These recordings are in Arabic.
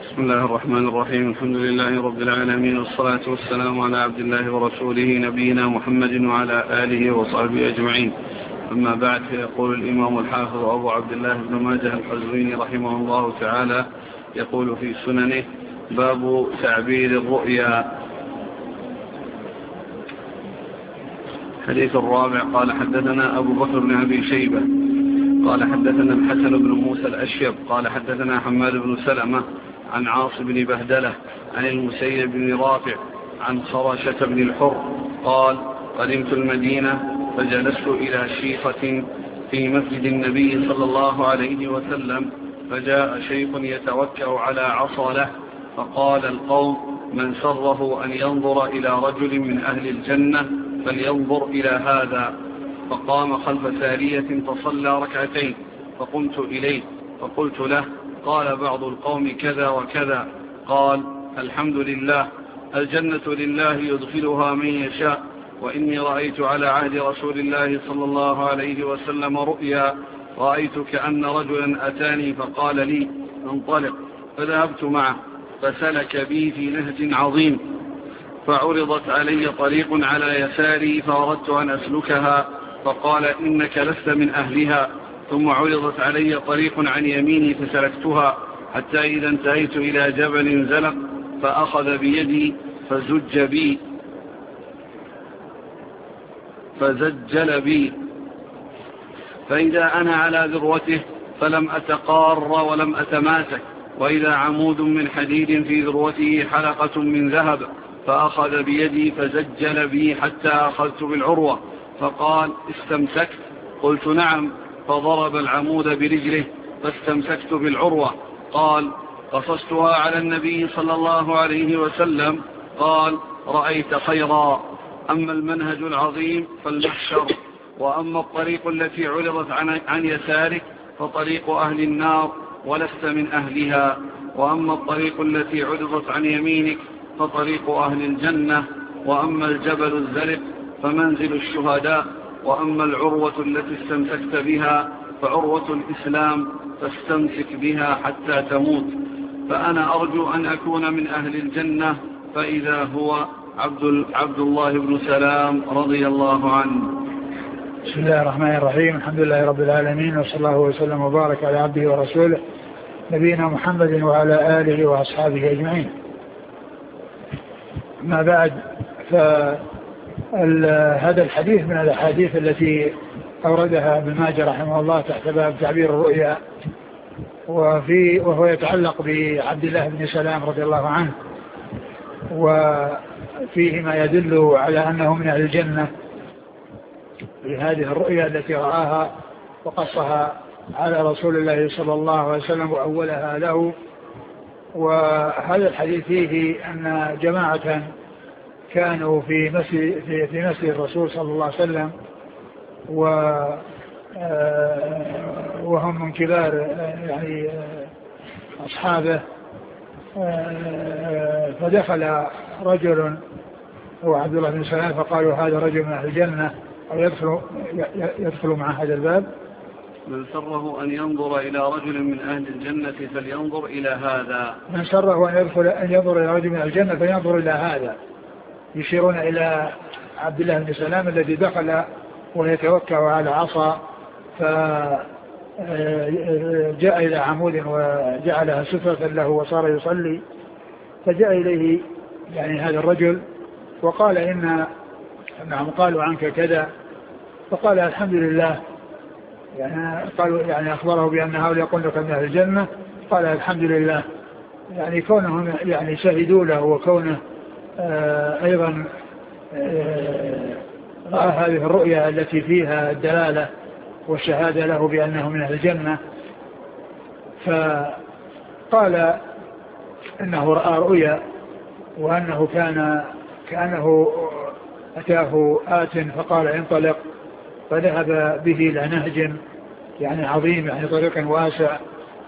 بسم الله الرحمن الرحيم. الحمد لله رب العالمين، والصلاة والسلام على عبد الله ورسوله نبينا محمد وعلى آله وصحبه أجمعين. أما بعد، فيقول الإمام الحافظ أبو عبد الله بن ماجه القزويني رحمه الله تعالى يقول في سننه: باب تعبير الرؤيا. الحديث الرابع: قال حدثنا أبو بكر بن أبي شيبة قال حدثنا الحسن بن موسى الأشيب قال حدثنا حماد بن سلمة عن عاص بن بهدلة عن المسيب بن رافع عن خرشة بن الحر قال: قدمت المدينة فجلست إلى شيخة في مسجد النبي صلى الله عليه وسلم، فجاء شيخ يتوكأ على عصا له، فقال القوم: من سره أن ينظر إلى رجل من أهل الجنة فلينظر إلى هذا. فقام خلف سارية فصلى ركعتين، فقمت إليه فقلت له: قال بعض القوم كذا وكذا. قال: الحمد لله، الجنة لله يدخلها من يشاء، وإني رأيت على عهد رسول الله صلى الله عليه وسلم رؤيا، رأيت كأن رجلا أتاني فقال لي: انطلق، فذهبت معه فسلك بي في نهج عظيم، فعرضت علي طريق على يساري فأردت أن أسلكها، فقال: إنك لست من أهلها. ثم عرضت علي طريق عن يميني فسلكتها، حتى إذا انتهيت إلى جبل زلق فأخذ بيدي فزجل بي، فإذا أنا على ذروته فلم أتقار ولم أتماسك، وإذا عمود من حديد في ذروته حلقة من ذهب، فأخذ بيدي فزجل بي حتى أخذت بالعروة، فقال: استمسكت؟ قلت: نعم. فضرب العمود برجله فاستمسكت بالعروة. قال: قصصتها على النبي صلى الله عليه وسلم. قال: رأيت خيرا. أما المنهج العظيم فالمحشر، وأما الطريق التي عرضت عن يسارك فطريق أهل النار ولست من أهلها، وأما الطريق التي عرضت عن يمينك فطريق أهل الجنة، وأما الجبل الزلق فمنزل الشهداء، وأما العروة التي استمسكت بها فعروة الإسلام، فاستمسك بها حتى تموت. فأنا أرجو أن أكون من أهل الجنة، فإذا هو عبد الله بن سلام رضي الله عنه. بسم الله الرحمن الرحيم. الحمد لله رب العالمين، وصلى الله وسلم وبارك على عبده ورسوله نبينا محمد وعلى آله وأصحابه أجمعين. ما بعد، هذا الحديث من الأحاديث التي أوردها ابن ماجه رحمه الله تحت باب تعبير الرؤيا، وهو يتعلق بعبد الله بن سلام رضي الله عنه، وفيه ما يدل على أنه من أهل الجنة في هذه الرؤيا التي رآها وقصها على رسول الله صلى الله عليه وسلم وأولها له. وهذا الحديث فيه أن جماعة كانوا في مسجد الرسول صلى الله عليه وسلم، وهم من كبار يعني أصحابه، فدخل رجل هو عبد الله بن سلام فقالوا: هذا رجل من أهل الجنة، أو يدخل مع هذا الباب. من سره أن ينظر إلى رجل من أهل الجنة فلينظر إلى هذا. من سره أن ينظر إلى رجل من الجنة فلينظر إلى هذا، يشيرون إلى عبد الله بن سلام الذي دخل ويتوكأ على عصا، فجاء إلى عمود وجعلها سترة له وصار يصلي، فجاء إليه يعني هذا الرجل وقال: إنهم قالوا عنك كذا، فقال: الحمد لله. يعني قالوا يعني أخبره بأن هؤلاء يقول لك من أهل الجنة، قال: الحمد لله. يعني كونهم يعني شهدوا له، وكونه أيضا رأى هذه الرؤيا التي فيها الدلالة والشهادة له بأنه من أهل الجنة، فقال إنه رأى رؤيا، وأنه كأنه أتاه آت فقال: انطلق، فذهب به إلى نهج يعني عظيم، يعني طريق واسع،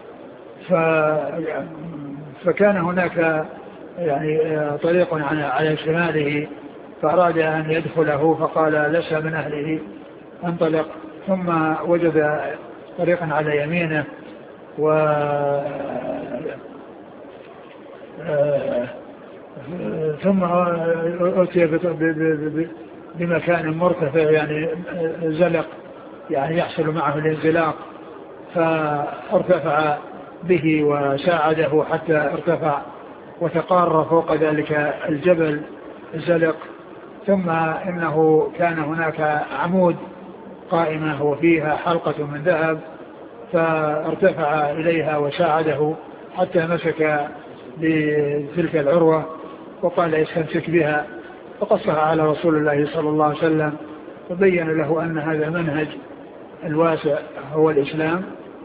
فكان هناك يعني طريق على شماله، فأراد أن يدخله فقال: لست من أهله، انطلق. ثم وجد طريقا على يمينه ثم أتي بمكان مرتفع يعني زلق يعني يحصل معه الانزلاق، فارتفع به وساعده حتى ارتفع وتقار فوق ذلك الجبل الزلق. ثم إنه كان هناك عمود قائمة وفيها حلقة من ذهب، فارتفع إليها وساعده حتى مسك بتلك العروة وقال استمسك بها، فقصها على رسول الله صلى الله عليه وسلم وبين له أن هذا المنهج الواسع هو الإسلام.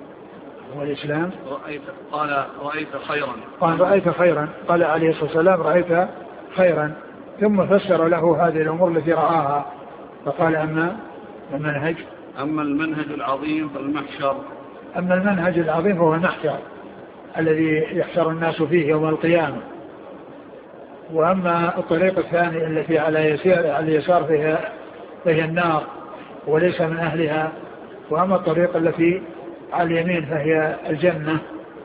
قال رأيت خيرا قال عليه الصلاة والسلام رأيت خيرا، ثم فسر له هذه الأمور التي رآها فقال أما المنهج العظيم فالمحشر. أما المنهج العظيم هو المحشر الذي يحشر الناس فيه يوم القيامة. وأما الطريق الثاني التي على اليسار فهي النار وليس من أهلها. وأما الطريق التي على اليمين فهي الجنة.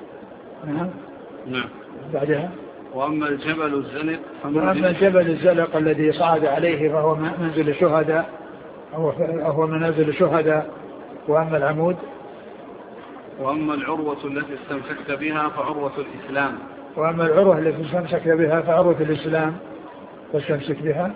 نعم. بعدها وأما الجبل الزلق الذي صعد عليه فهو منزل الشهداء أو منازل الشهداء. وأما العمود وأما العروة التي استمسكت بها فعروة الإسلام. وأما العروة التي استمسكت بها فعروة الإسلام فاستمسك بها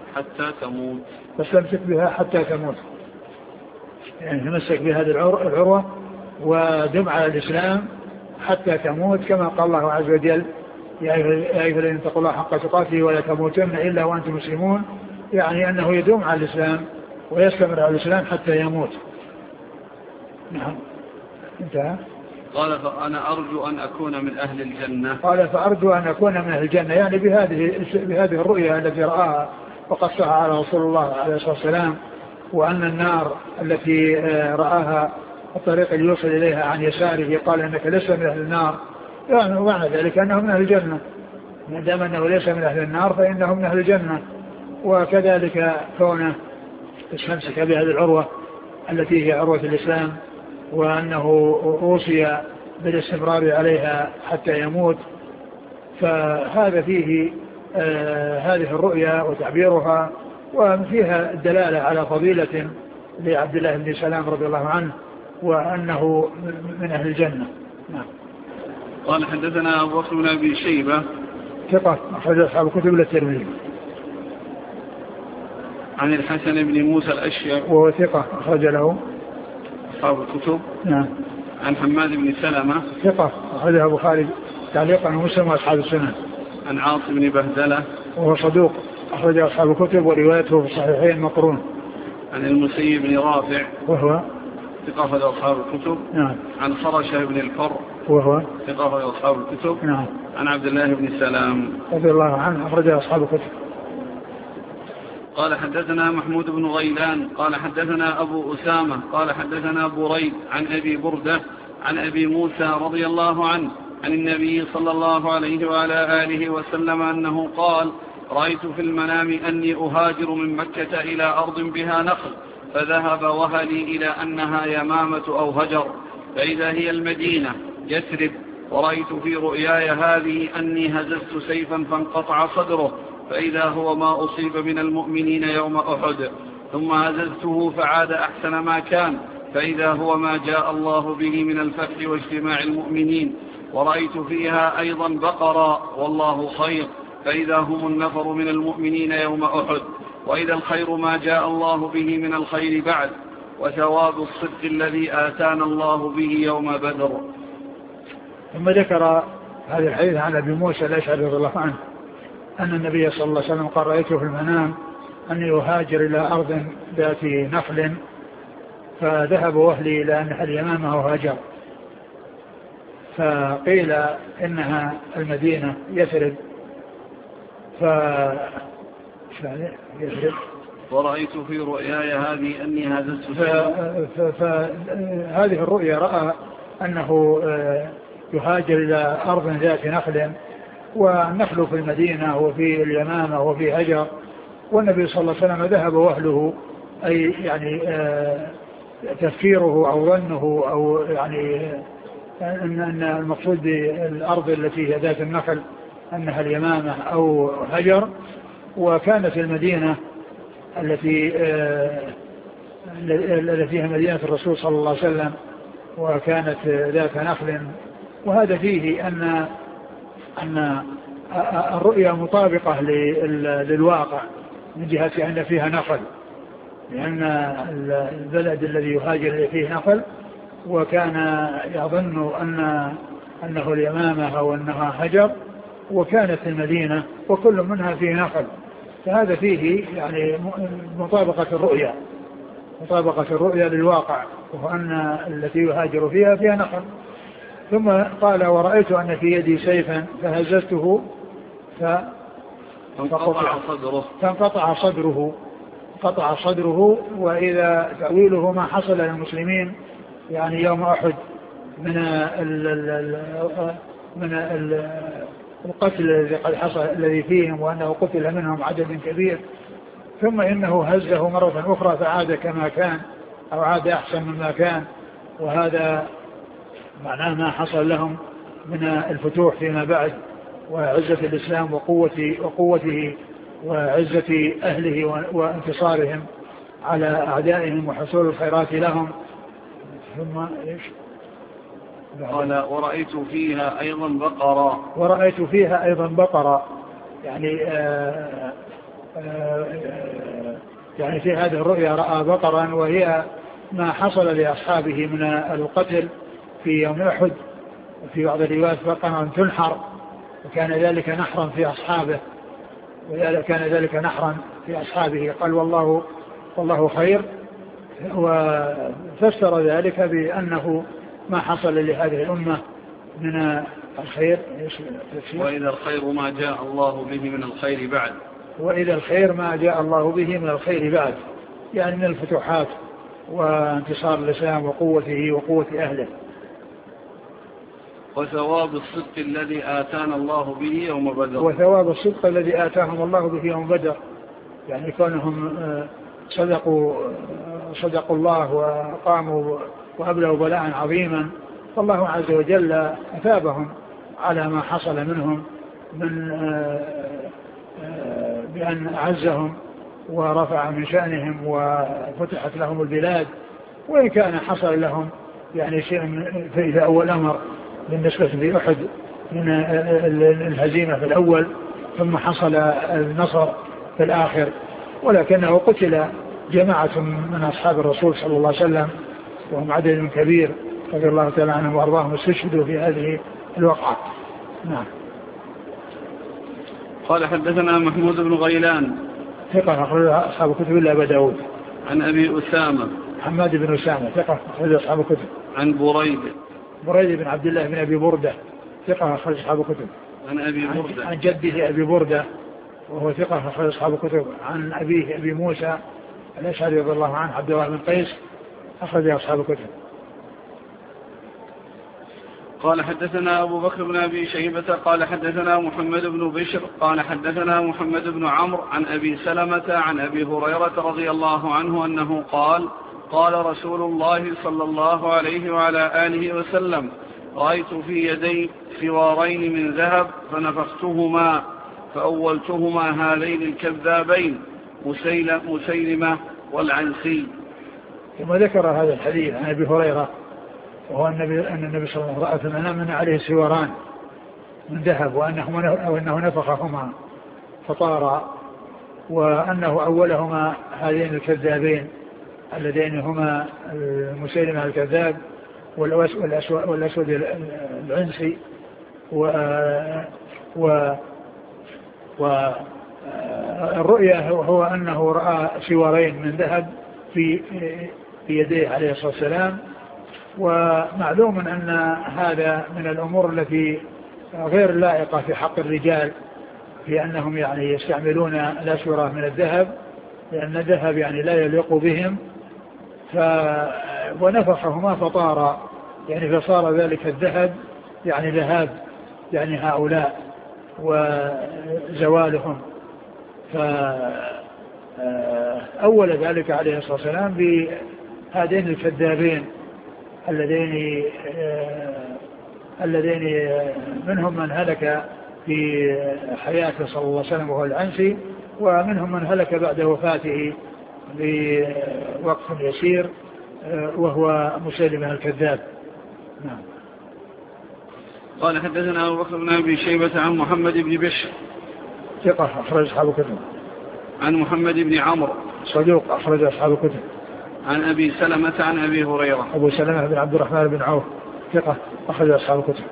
حتى تموت. يعني تمسك بهذه العروة ودم على الإسلام حتى تموت، كما قال الله عز وجل يا أيها الذين اتقوا الله حق تقاته ولا تموتن إلا وأنتم مسلمون، يعني أنه يدوم على الإسلام ويستمر على الإسلام حتى يموت. نعم. انتهى. قال فأنا أرجو أن أكون من أهل الجنة. قال فأرجو أن أكون من أهل الجنة، يعني بهذه الرؤيا التي رآها وقصها على رسول الله عليه الصلاة والسلام، وأن النار التي رآها الطريق اللي يوصل إليها عن يساره قال أنك لست من أهل النار، يعني معنى ذلك أنه من أهل الجنة، ما دام أنه ليس من أهل النار فإنه من أهل الجنة. وكذلك كونه استمسك بهذه العروة التي هي عروة الإسلام، وأنه أوصي بالاستمرار عليها حتى يموت. فهذا فيه هذه الرؤيا وتعبيرها، وفيها الدلالة على فضيلة لعبد الله بن سلام رضي الله عنه وأنه من أهل الجنة. نعم. قال حدثنا أبو بكر بن أبي شيبة ثقة أخرج أصحاب الكتب للترمذي. عن الحسن بن موسى الأشيب وهو ثقة أخرج له أصحاب الكتب. نعم. عن حماد بن سلمة ثقة أخرجه البخاري تعليقا ومسلم وأصحاب السنن. عن عاصم بن بهدلة وهو صدوق أخرج أصحاب الكتب وروايته في الصحيحين مقرون. عن المسيب بن رافع وهو ثقة أخرج أصحاب الكتب. نعم. عن خرشة بن الفر وهو ثقة أخرج أصحاب الكتب. نعم. عن عبد الله بن سلام رضي الله عنه أخرج أصحاب الكتب. قال حدثنا محمود بن غيلان قال حدثنا أبو أسامة قال حدثنا بريد عن أبي بردة عن أبي موسى رضي الله عنه عن النبي صلى الله عليه وعلى آله وسلم أنه قال رأيت في المنام أني أهاجر من مكة إلى أرض بها نخل، فذهب وهلي إلى أنها يمامة أو هجر، فإذا هي المدينة يثرب. ورأيت في رؤياي هذه أني هززت سيفا فانقطع صدره، فإذا هو ما أصيب من المؤمنين يوم أحد، ثم هززته فعاد أحسن ما كان، فإذا هو ما جاء الله به من الفتح واجتماع المؤمنين. ورأيت فيها أيضا بقرا والله خير، فإذا هم النفر من المؤمنين يوم أحد، وإذا الخير ما جاء الله به من الخير بعد، وثواب الصدق الذي آتانا الله به يوم بدر. ثم ذكر هذا الحديث عن أبي موسى الأشعري رضي الله عنه أن النبي صلى الله عليه وسلم قال رأيته في المنام أني أهاجر إلى أرض ذات نخل، فذهب وهلي إلى أنها اليمامة وهاجر، فقيل إنها المدينة يثرب. ورأيت في رؤياي هذه أني هززت فهذه الرؤيا رأى أنه يهاجر إلى أرض ذات نخل، والنخل في المدينة وفي اليمامة وفي هجر، والنبي صلى الله عليه وسلم ذهب وأهله، أي يعني تفكيره أو ظنه أو يعني أن المقصود بالأرض التي هي ذات النخل أنها اليمامة أو هجر. وكانت المدينة التي فيها مدينة الرسول صلى الله عليه وسلم وكانت ذات نخل. وهذا فيه أن الرؤيا مطابقة للواقع من جهة أن فيها نخل، لأن البلد الذي يهاجر فيه نخل، وكان يظن أنه اليمامة أو أنها هجر، وكانت المدينة وكل منها فيه نخل. فهذا فيه يعني مطابقة الرؤيا للواقع، وهو أن التي يهاجر فيها نخل. ثم قال ورأيت أن في يدي سيفا فهززته فانقطع صدره. وإذا تأويله ما حصل للمسلمين يعني يوم أحد من القتل الذي قد حصل الذي فيهم، وأنه قتل منهم عدد كبير، ثم إنه هزه مرة أخرى فعاد كما كان أو عاد أحسن مما كان. وهذا معناه ما حصل لهم من الفتوح فيما بعد، وعزة الإسلام وقوته وعزة أهله وانتصارهم على أعدائهم وحصول الخيرات لهم. ثم إيش؟ قال ورأيت فيها أيضا بقرة يعني في هذه الرؤيا رأى بقرا، وهي ما حصل لأصحابه من القتل في يوم أحد. وفي بعض الروايات بقرا تنحر، وكان ذلك نحرا في أصحابه. قال والله خير، وفسر ذلك بأنه ما حصل لهذه الأمة من الخير. وإذا الخير ما جاء الله به من الخير بعد، يعني من الفتوحات وانتصار الإسلام وقوته وقوة أهله. وثواب الصدق الذي آتانا الله به يوم بدر، يعني كونهم صدقوا الله وقاموا وأبلغوا بلاء عظيما، فالله عز وجل أثابهم على ما حصل منهم من بأن أعزهم ورفع من شأنهم وفتحت لهم البلاد. وإن كان حصل لهم يعني شيء في أول أمر بالنسبة لأحد من الهزيمة في الأول، ثم حصل النصر في الآخر، ولكنه قتل جماعة من أصحاب الرسول صلى الله عليه وسلم وهم عدد كبير رضي الله تعالى عنهم وأرضاهم استشهدوا في هذه الوقعة. نعم. قال حدثنا محمود بن غيلان ثقة أخرج أصحاب الكتب إلا أبا داود. عن أبي أسامة حماد بن أسامة ثقة أخرج أصحاب الكتب. عن بريد بن عبد الله بن أبي بردة ثقة أخرج أصحاب الكتب. عن جده أبي بردة وهو ثقة أخرج أصحاب الكتب. عن أبيه أبي موسى الأشعري رضي الله عنه عبد الله بن قيس أخرج أصحاب الكتب. قال حدثنا أبو بكر بن أبي شيبة قال حدثنا محمد بن بشر قال حدثنا محمد بن عمرو عن أبي سلمة عن أبي هريرة رضي الله عنه أنه قال رسول الله صلى الله عليه وعلى آله وسلم: رأيت في يدي سوارين من ذهب فنفختهما فأولتهما هذين الكذابين مسيلمة والعنسي. ثم ذكر هذا الحديث عن أبي هريرة، وهو أن النبي صلى الله عليه وسلم رأى في المنام أن عليه سواران من ذهب وأنه نفخهما فطارا، وأنه أولهما هذين الكذابين اللذين هما مسيلمة الكذاب والأسود العنسي. والرؤيا هو أنه رأى سوارين من ذهب في يديه عليه الصلاة والسلام. ومعلوم أن هذا من الأمور التي غير لائقة في حق الرجال، في أنهم يعني يستعملون الأسورة من الذهب، لأن الذهب يعني لا يليق بهم. ونفخهما فطار، يعني فصار ذلك الذهب يعني ذهاب يعني هؤلاء وزوالهم. فأول ذلك عليه الصلاة والسلام بهذين الكذابين اللذين منهم من هلك في حياته صلى الله عليه وسلم وهو العنسي، ومنهم من هلك بعد وفاته بوقت يسير وهو مسيلمة الكذاب. نعم. قال حدثنا أبو بكر بن أبي شيبة عن محمد بن بشر ثقة أخرج أصحاب الكتب. عن محمد بن عمرو صدوق أخرج أصحاب الكتب. عن أبي سلمة عن أبي هريرة. أبو سلمة بن عبد الرحمن بن عوف ثقة أخرج أصحاب الكتب.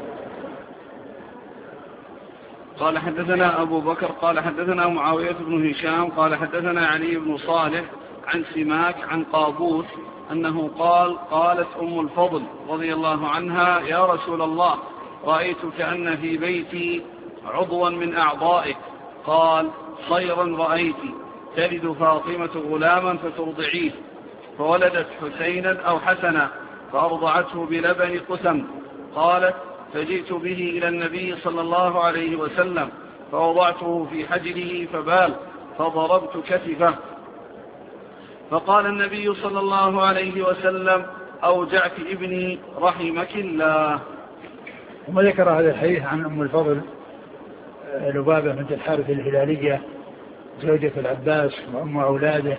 قال حدثنا أبو بكر قال حدثنا معاوية بن هشام قال حدثنا علي بن صالح عن سماك عن قابوس أنه قال قالت أم الفضل رضي الله عنها يا رسول الله رأيت كأن في بيتي عضوا من أعضائك. قال خيرا رأيت تلد فاطمة غلاما فترضعيه، فولدت حسينا أو حسنا فأرضعته بلبن قسم. قالت فجئت به إلى النبي صلى الله عليه وسلم فوضعته في حجره فبال فضربت كتفه، فقال النبي صلى الله عليه وسلم أوجعت ابني رحمك الله. ثم ذكر هذا الحديث عن أم الفضل لبابة بنت الحارث الهلالية زوجة العباس وأم أولاده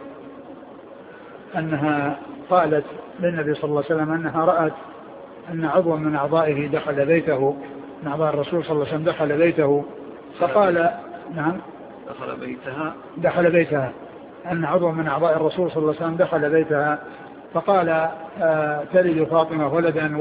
أنها قالت للنبي صلى الله عليه وسلم أنها رأت أن عضوا من أعضائه دخل بيته، من أعضاء الرسول صلى الله عليه وسلم دخل بيته، فقال نعم دخل بيتها أن عضوا من أعضاء الرسول صلى الله عليه وسلم دخل بيتها، فقال تلد فاطمة ولدا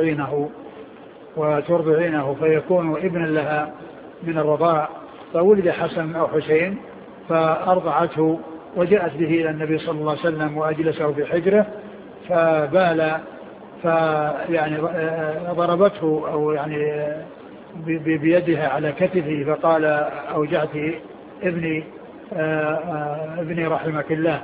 وترضعينه فيكون ابنا لها من الرضاع، فولد حسن أو حسين فأرضعته وجاءت به إلى النبي صلى الله عليه وسلم وأجلسه في حجره فبال فيعني ضربته أو يعني بيدها على كتفه فقال أوجعت ابني رحمك الله.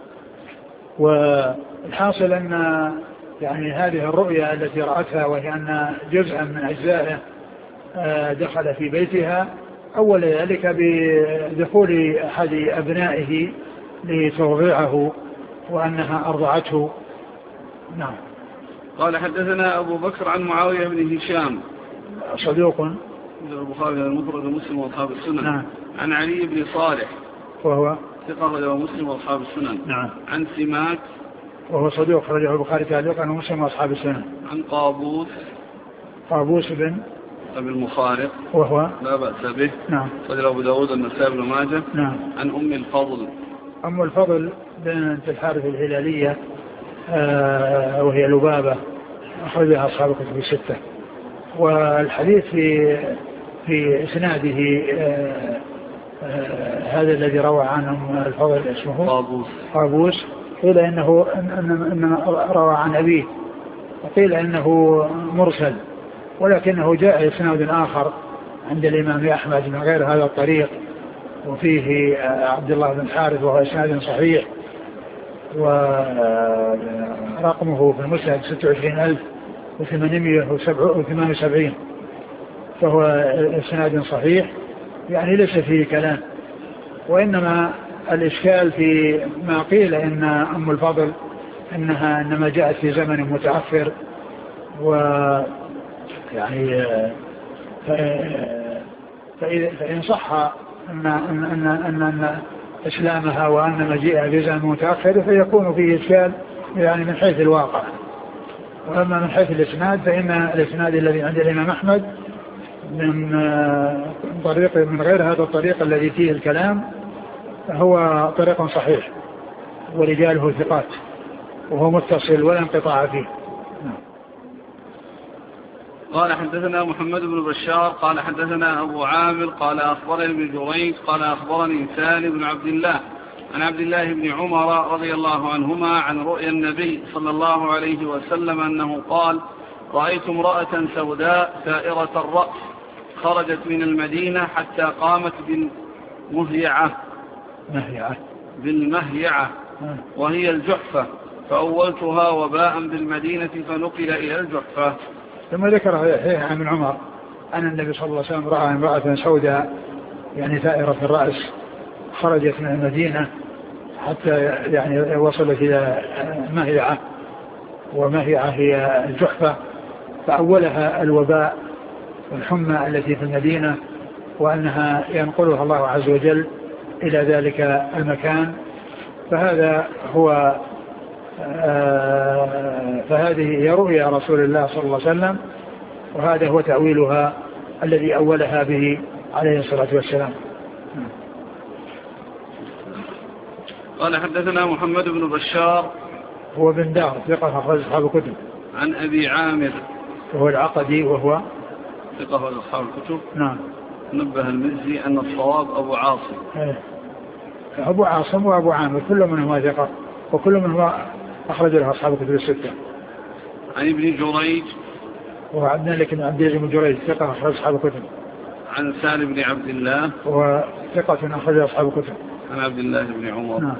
والحاصل أن يعني هذه الرؤيا التي رأتها وهي أن جزءا من أجزائه دخل في بيتها، أول ذلك بدخول أحد أبنائه لترضعه وأنها أرضعته. نعم. قال حدثنا أبو بكر عن معاوية بن هشام صدوق البخاري المفرد ومسلم وأصحاب السنن. نعم. عن علي بن صالح وهو ثقة ومسلم وأصحاب السنن. نعم. عن سماك وهو صدوق خرجه البخاري تعليقا ومسلم وأصحاب السنن. عن قابوس بن أبي المخارق وهو لا بأس به. نعم. صدر أبو داود النسائي بن ماجه. نعم. عن أم الفضل بنت الحارث الهلالية وهي لبابة أخرجها أصحاب الكتب الستة. والحديث في إسناده هذا الذي روى عنه الفضل اسمه قابوس، قيل إنه روى عن أبيه وقيل إنه مرسل، ولكنه جاء إسناد آخر عند الإمام أحمد من غير هذا الطريق وفيه عبد الله بن حارث وهو إسناد صحيح، ورقمه في المسند 26878 فهو إسناد صحيح، يعني ليس فيه كلام. وإنما الإشكال في ما قيل إن أم الفضل إنها إنما جاءت في زمن متأخر، ويعني فإن صح أن إسلامها وأن مجيئها في زمن متأخر فيكون فيه إشكال يعني من حيث الواقع. وأما من حيث الإسناد فإن الإسناد الذي عند الإمام أحمد من طريق من غير هذا الطريق الذي فيه الكلام هو طريق صحيح ورجاله ثقات وهو متصل ولا انقطاع فيه. قال حدثنا محمد بن بشار قال حدثنا أبو عامر قال أخبرني ابن جريج قال أخبرني سالم بن عبد الله عن عبد الله بن عمر رضي الله عنهما عن رؤيا النبي صلى الله عليه وسلم أنه قال رأيت امرأة سوداء سائرة الرأس خرجت من المدينة حتى قامت بالمهيعة وهي الجحفة، فأولتها وباء بالمدينة فنقل إلى الجحفة. ثم ذكر هذا عن ابن عمر أن النبي صلى الله عليه وسلم رأى امرأة سوداء يعني ثائرة الرأس خرجت من المدينة حتى يعني وصلت إلى مهيعة، ومهيعة هي الجحفة، فأولها الوباء والحمى التي في المدينة وأنها ينقلها الله عز وجل إلى ذلك المكان. فهذا هو فهذه هي رؤيا رسول الله صلى الله عليه وسلم، وهذا هو تأويلها الذي أولها به عليه الصلاة والسلام. قال حدثنا محمد بن بشار هو بن دار ثقة أخرج أصحاب الكتب. عن أبي عامر وهو العقدي وهو ثقة أخرج أصحاب الكتب. نعم. نبه المزي أن الصواب أبو عاصم. أبو عاصم وأبو عامر كل منهما ثقة، وكل منهما أخرج له أصحاب الكتب الستة. عن ابن جريج وهو عبد الملك بن عبد العزيز بن جريج ثقة أخرج أصحاب الكتب. عن سالم بن عبد الله وثقة أخرج أصحاب الكتب. عن عبد الله بن عمر. نعم.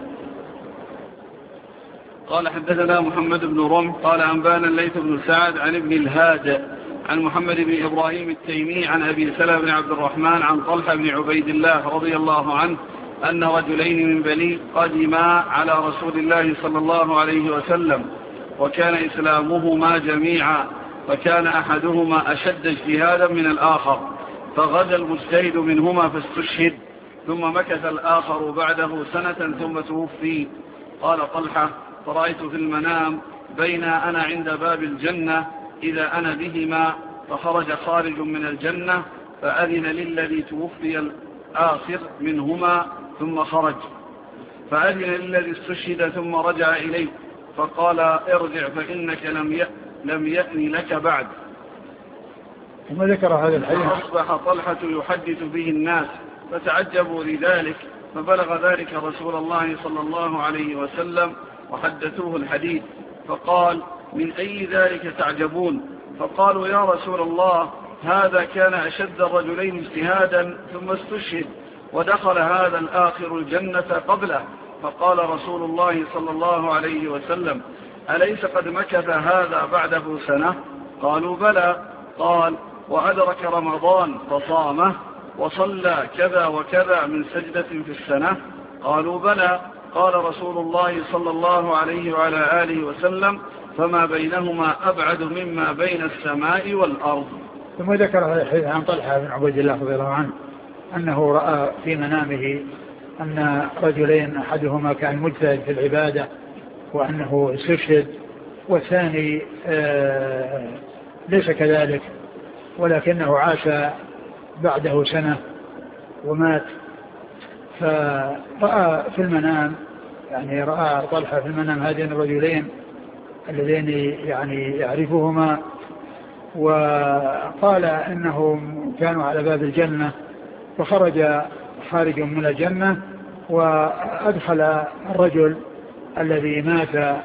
قال حدثنا محمد بن رمح قال أنبانا الليث بن سعد عن ابن الهاد عن محمد بن إبراهيم التيمي عن أبي سلمة بن عبد الرحمن عن طلحة بن عبيد الله رضي الله عنه أن رجلين من بني قدما على رسول الله صلى الله عليه وسلم وكان إسلامهما جميعا، فكان أحدهما أشد اجتهادا من الآخر، فغدا المجتهد منهما فاستشهد، ثم مكث الآخر بعده سنة ثم توفي. قال طلحة فرأيت في المنام بين أنا عند باب الجنة إذا أنا بهما، فخرج خارج من الجنة فأذن للذي توفي الآخر منهما ثم خرج، فأذن للذي استشهد ثم رجع إليه فقال ارجع فإنك لم يأن لك بعد. ثم ذكر هذا الحديث. أصبح طلحة يحدث به الناس فتعجبوا لذلك، فبلغ ذلك رسول الله صلى الله عليه وسلم وحدثوه الحديث، فقال من أي ذلك تعجبون؟ فقالوا يا رسول الله هذا كان أشد الرجلين اجتهادا ثم استشهد، ودخل هذا الآخر الجنة قبله. فقال رسول الله صلى الله عليه وسلم أليس قد مكث هذا بعده سنة؟ قالوا بلى. قال وأدرك رمضان فصامه وصلى كذا وكذا من سجدة في السنة؟ قالوا بلى. قال رسول الله صلى الله عليه وعلى آله وسلم فما بينهما أبعد مما بين السماء والأرض. ثم ذكر هذا الحديث عن طلحة بن عبيد الله رضي الله عنه أنه رأى في منامه أن رجلين أحدهما كان مجتهد في العبادة وأنه استشهد، والثاني ليس كذلك ولكنه عاش بعده سنة ومات. فرأى في المنام يعني رأى طلحة في المنام هذين الرجلين اللذين يعني يعرفهما، وقال إنهم كانوا على باب الجنة، فخرج خارج من الجنة وأدخل الرجل الذي مات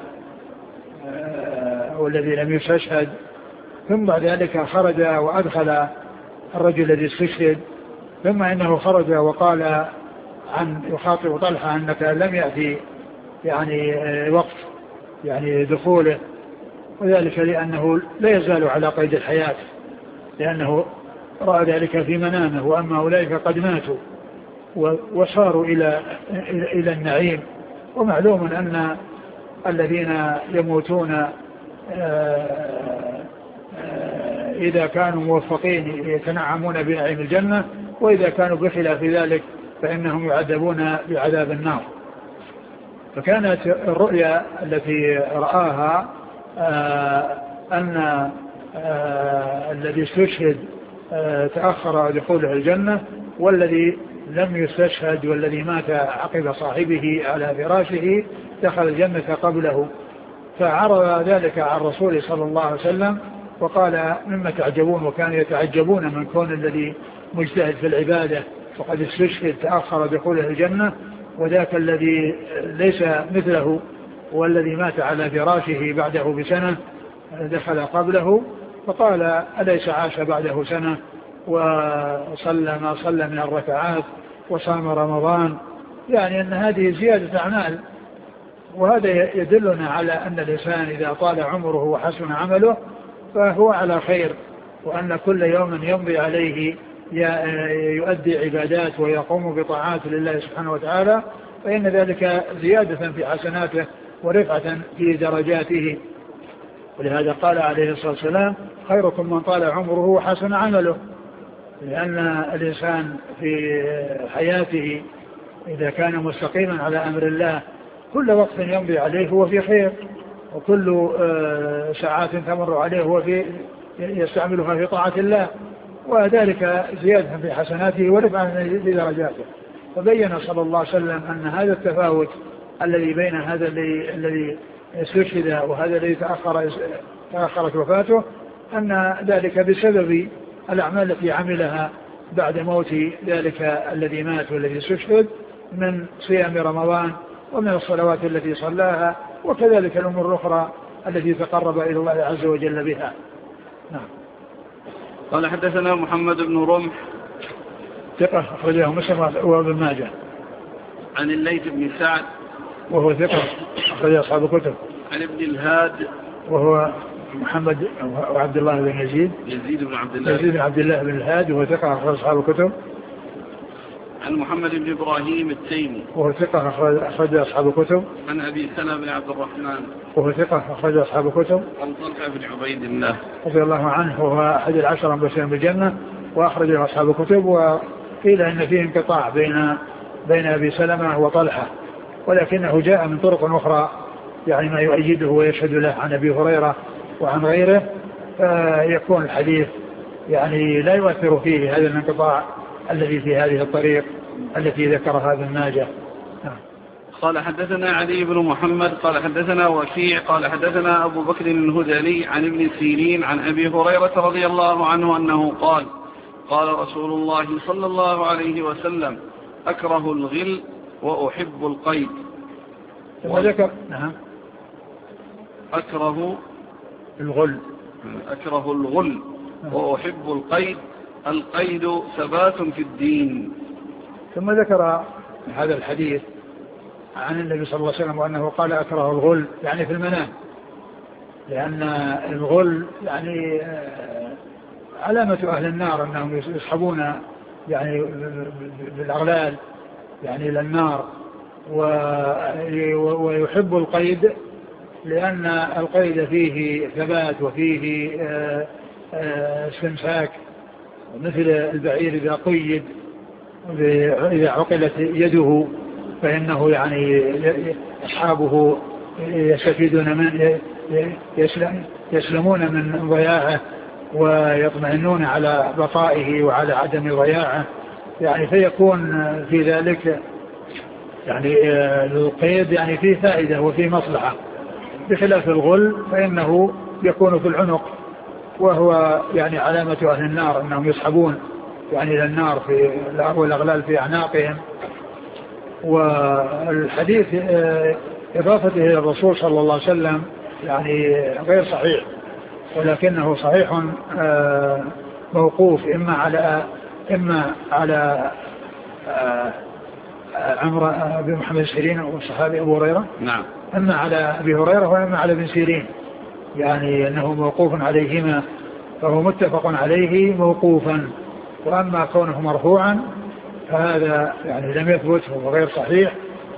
والذي لم يستشهد، ثم بعد ذلك خرج وأدخل الرجل الذي استشهد، ثم إنه خرج وقال عن يخاطب طلحة أنك لم يأتي يعني وقت يعني دخوله، وذلك لأنه لا يزال على قيد الحياة، لأنه رأى ذلك في منامه، وأما أولئك قد ماتوا وصاروا إلى النعيم. ومعلوم أن الذين يموتون إذا كانوا موفقين يتنعمون بنعيم الجنة، وإذا كانوا بخلاف ذلك فإنهم يعذبون بعذاب النار. فكانت الرؤيا التي رآها أن الذي استشهد تأخر دخوله الجنة، والذي لم يستشهد والذي مات عقب صاحبه على فراشه دخل الجنة قبله. فعرض ذلك عن الرسول صلى الله عليه وسلم وقال مما تعجبون، وكانوا يتعجبون من كون الذي مجتهد في العبادة وقد استشهد تأخر دخوله الجنة، وذاك الذي ليس مثله والذي مات على فراشه بعده بسنة دخل قبله. فقال أليس عاش بعده سنة وصلى ما صلى من الركعات وصام رمضان؟ يعني أن هذه زيادة أعمال، وهذا يدلنا على أن الإنسان إذا طال عمره وحسن عمله فهو على خير، وأن كل يوم يمضي عليه يؤدي عبادات ويقوم بطاعات لله سبحانه وتعالى، فإن ذلك زيادة في حسناته ورفعة في درجاته. ولهذا قال عليه الصلاة والسلام خيركم من طال عمره وحسن عمله. لأن الإنسان في حياته إذا كان مستقيما على أمر الله كل وقت يمضي عليه هو في خير، وكل ساعات تمر عليه هو يستعملها في طاعة الله، وذلك زيادة في حسناته ورفعا لدرجاته. فبين صلى الله عليه وسلم أن هذا التفاوت الذي بين هذا الذي استشهد وهذا الذي تأخرت وفاته أن ذلك بسبب الأعمال التي عملها بعد موت ذلك الذي مات والذي استشهد من صيام رمضان ومن الصلوات التي صلاها، وكذلك الأمور الأخرى التي تقرب إلى الله عز وجل بها. نعم. قال حدثنا محمد بن رمح ثقة أخرجه مسلم وابن ماجه. عن الليث بن سعد وهو ثقة أخرجه أصحاب الكتب. عن ابن الهاد وهو محمد وعبد الله بن يزيد بن عبد الله بن الهاد وهو ثقة أخرج أصحاب الكتب. عن محمد بن إبراهيم التيمي وهو ثقة أخرج أصحاب الكتب. عن أبي سلمة بن عبد الرحمن وهو ثقة أخرج أصحاب الكتب. عن طلحة بن عبيد الله رضي الله عنه وهو أحد العشرة المبشرين بالجنة وأخرجه أصحاب الكتب. وقيل إن فيه انقطاع بين أبي سلمة وطلحة، ولكنه جاء من طرق أخرى يعني ما يؤيده ويشهد له عن أبي هريرة وعن غيره، فيكون الحديث يعني لا يؤثر فيه هذا الانقطاع الذي في هذه الطريق التي ذكرها ابن ماجه. قال حدثنا علي بن محمد قال حدثنا وكيع قال حدثنا أبو بكر الهذلي عن ابن سيرين عن أبي هريرة رضي الله عنه أنه قال قال رسول الله صلى الله عليه وسلم أكره الغل وأحب القيد. وذكر نعم أكره الغل وأحب القيد. القيد ثبات في الدين. ثم ذكر هذا الحديث عن النبي صلى الله عليه وسلم وأنه قال أكره الغل يعني في المنام، لأن الغل يعني علامة أهل النار أنهم يسحبون يعني بالأغلال يعني إلى النار. ويحب القيد لأن القيد فيه ثبات وفيه استمساك، مثل البعير إذا قيد إذا عقلت يده فإنه يعني أصحابه يسلمون من ضياعه ويطمئنون على بقائه وعلى عدم ضياعه، يعني فيكون في ذلك يعني القيد يعني فيه فائدة وفيه مصلحة، بخلاف الغل فإنه يكون في العنق وهو يعني علامة أهل النار أنهم يسحبون يعني إلى النار في والأغلال في أعناقهم. والحديث إضافته إلى الرسول صلى الله عليه وسلم يعني غير صحيح، ولكنه صحيح موقوف إما على عمرو بن محمد السيرين والصحابي أبو هريرة، نعم، إما على أبي هريرة وإما على ابن سيرين، يعني أنه موقوف عليهما فهو متفق عليه موقوفا. وأما كونه مرفوعا فهذا يعني لم يثبت وهو غير صحيح،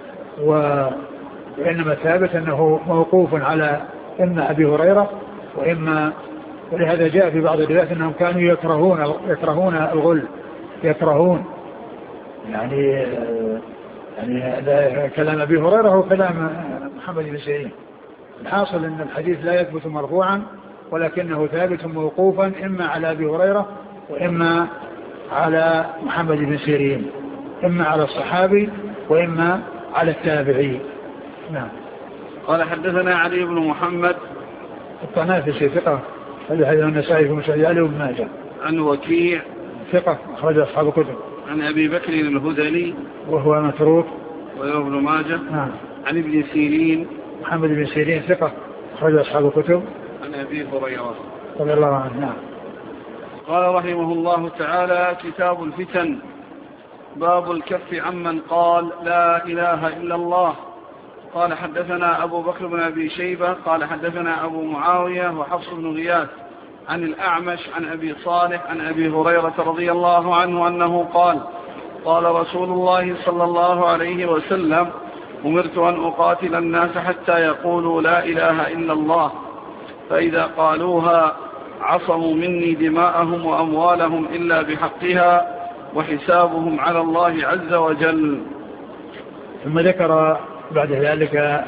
وإنما ثابت أنه موقوف على إما أبي هريرة وإما، ولهذا جاء في بعض الروايات أنهم كانوا يكرهون الغل، يكرهون يعني هذا كلام أبي هريرة وكلام محمد بن سيرين. الحاصل أن الحديث لا يثبت مرفوعا ولكنه ثابت موقوفا إما على أبي هريرة وإما على محمد بن سيرين، إما على الصحابي وإما على التابعي. نعم. قال حدثنا علي بن محمد الطنافسي ثقة هذا حديث النسائي في مسند علي وابن ماجه. عن وكيع ثقة أخرج أصحاب الكتب. عن أبي بكر الهذلي وهو متروك وابن ماجه. نعم. عن ابن سيرين محمد بن سيرين ثقة أخرج أصحاب الكتب. عن أبي هريرة رضي الله عنه. نعم. قال رحمه الله تعالى: كتاب الفتن، باب الكف عمن قال لا إله إلا الله. قال حدثنا أبو بكر بن أبي شيبة قال حدثنا أبو معاوية وحفص بن غياث عن الأعمش عن أبي صالح عن أبي هريرة رضي الله عنه أنه قال: قال رسول الله صلى الله عليه وسلم: أمرت أن أقاتل الناس حتى يقولوا لا إله إلا الله، فإذا قالوها عصموا مني دماءهم وأموالهم إلا بحقها وحسابهم على الله عز وجل. ثم ذكر بعد ذلك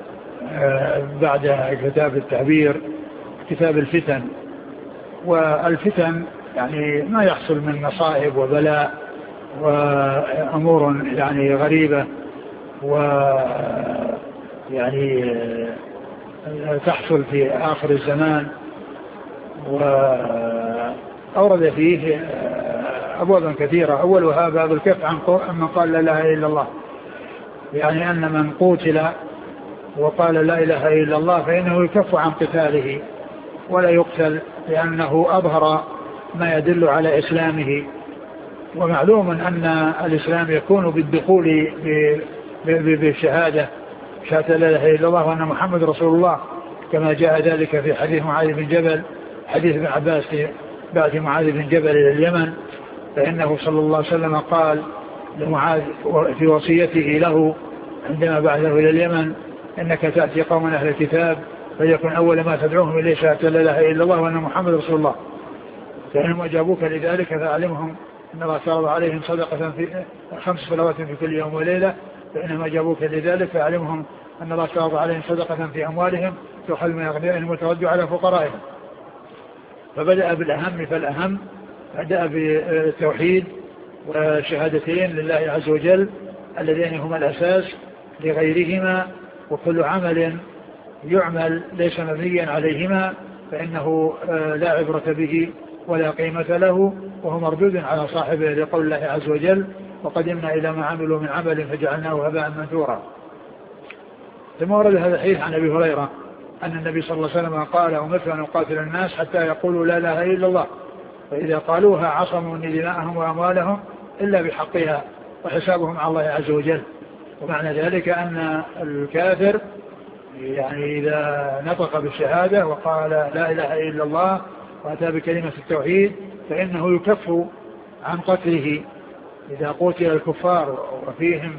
بعد كتاب التعبير كتاب الفتن. والفتن يعني ما يحصل من مصائب وبلاء وأمور يعني غريبة ويعني تحصل في آخر الزمان. وأورد فيه أبوابا كثيرة، أولها باب الكف عن من قال لا إله إلا الله، يعني أن من قتل وقال لا إله إلا الله فإنه يكف عن قتاله ولا يقتل، لأنه أظهر ما يدل على إسلامه. ومعلوم أن الإسلام يكون بالدخول بالشهادة شهادة لا إله إلا الله وأن محمد رسول الله، كما جاء ذلك في حديث معاذ بن جبل، حديث ابن عباس بعد معاذ بن جبل إلى اليمن، فإنه صلى الله عليه وسلم قال لمعاذ في وصيته له عندما بعثه إلى اليمن: إنك تأتي قوما أهل الكتاب فيكون أول ما تدعوهم إليه شهادة لا إله إلا الله وأن محمد رسول الله، فإنهم أجابوك لذلك فأعلمهم أن الله فرض عليهم صدقة في 5 صلوات في كل يوم وليلة، فإنهم أجابوك لذلك فأعلمهم أن الله فرض عليهم صدقة في أموالهم تؤخذ من أغنيائهم وترد على فقرائهم. فبدأ بالأهم فالأهم، بدأ بالتوحيد وشهادتين لله عز وجل اللذين هما الأساس لغيرهما، وكل عمل يعمل ليس مبنيا عليهما فإنه لا عبرة به ولا قيمة له، وهو مردود على صاحبه لقول الله عز وجل: وقدمنا إلى ما عملوا من عمل فجعلناه هباء منثورا. ثم ورد هذا الحديث عن أبي هريرة أن النبي صلى الله عليه وسلم قال: أمرت أن أقاتل الناس حتى يقولوا لا إله إلا الله، فإذا قالوها عصموا مني دماءهم وأموالهم إلا بحقها وحسابهم على الله عز وجل. ومعنى ذلك أن الكافر يعني إذا نطق بالشهادة وقال لا إله إلا الله وأتى بكلمة التوحيد فإنه يكف عن قتله. إذا قتل الكفار وفيهم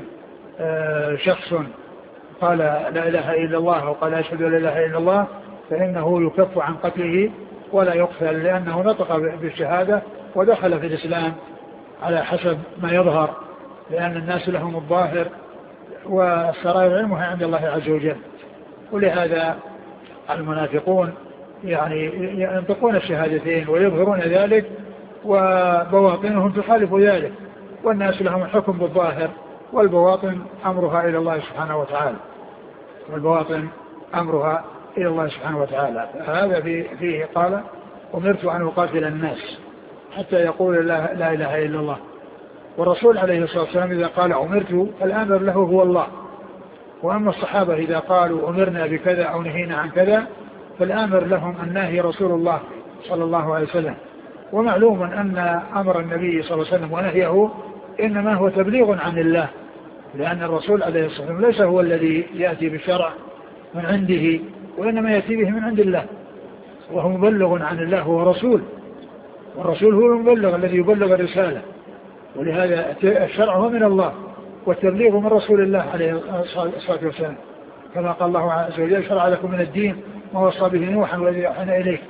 شخص قال لا إله إلا الله وقال أشهد لا إله إلا الله فإنه يكف عن قتله ولا يقتل، لأنه نطق بالشهادة ودخل في الإسلام على حسب ما يظهر، لأن الناس لهم الظاهر والسرائر علمها عند الله عز وجل. ولهذا المنافقون يعني ينطقون الشهادتين ويظهرون ذلك وبواطنهم تخالف ذلك، والناس لهم الحكم بالظاهر والبواطن أمرها إلى الله سبحانه وتعالى، والبواطن أمرها إلى الله سبحانه وتعالى. هذا فيه قال: أمرت أن أقاتل الناس حتى يقول لا إله إلا الله. والرسول عليه الصلاة والسلام إذا قال أمرت فالآمر له هو الله، وأما الصحابة إذا قالوا أمرنا بكذا أو نهينا عن كذا فالآمر لهم الناهي رسول الله صلى الله عليه وسلم. ومعلوم أن أمر النبي صلى الله عليه وسلم ونهيه إنما هو تبليغ عن الله، لأن الرسول عليه الصلاة والسلام ليس هو الذي يأتي بالشرع من عنده، وإنما يأتي به من عند الله، وهو مبلغ عن الله، هو رسول، والرسول هو المبلغ الذي يبلغ الرسالة. ولهذا الشرع هو من الله والتبليغ من رسول الله عليه الصلاة والسلام، كما قال الله عز وجل: شرع لكم من الدين ما وصى به نوحا والذي أوحينا إليك.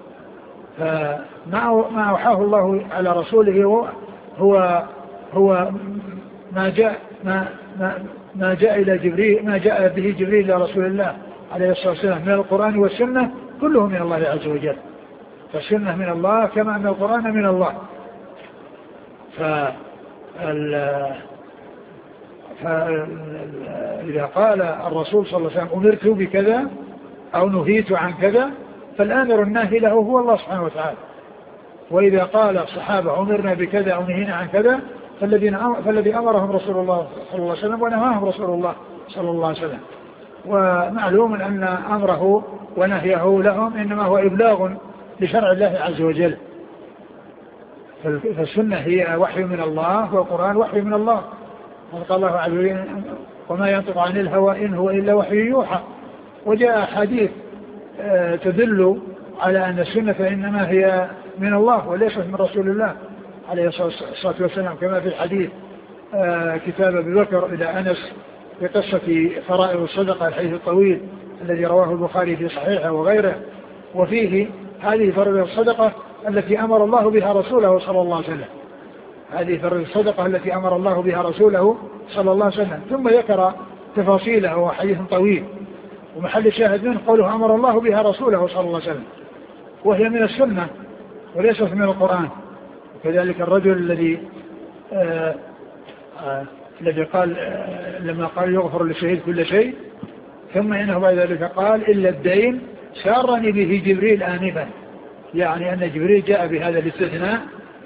فما أوحاه الله على رسوله هو ما جاء إلى جبريل، ما جاء به جبريل إلى رسول الله عليه الصلاة والسلام من القرآن والسنة كله من الله عز وجل. فالسنة من الله كما أن القرآن من الله. فإذا قال الرسول صلى الله عليه وسلم أمرت بكذا أو نهيت عن كذا فالآمر الناهي له هو الله سبحانه وتعالى. وإذا قال الصحابة أمرنا بكذا أو نهينا عن كذا فالذي أمرهم رسول الله صلى الله عليه وسلم ونهاهم رسول الله صلى الله عليه وسلم. ومعلوم أن أمره ونهيه لهم إنما هو إبلاغ لشرع الله عز وجل. فالسنة هي وحي من الله والقرآن وحي من الله. قال الله عز وجل: وما ينطق عن الهوى إن هو إلا وحي يوحى. وجاء حديث تدل على أن السنة إنما هي من الله وليست من رسول الله عليه الصلاة والسلام، كما في الحديث كتاب أبي بكر إلى أنس في قصة فرائض الصدقة الحديث الطويل الذي رواه البخاري في صحيحه وغيره، وفيه هذه فرائض الصدقة التي أمر الله بها رسوله صلى الله عليه وسلم. هذه فرائض الصدقة التي أمر الله بها رسوله صلى الله عليه وسلم. ثم ذكر تفاصيله وحديث طويل، ومحل الشاهد منه قوله أمر الله بها رسوله صلى الله عليه وسلم، وهي من السنة وليست من القرآن. وكذلك الرجل الذي قال لما قال يغفر للشهيد كل شيء، ثم إنه بعد ذلك قال إلا الدين سارني به جبريل آنفا، يعني أن جبريل جاء بهذا الاستثناء،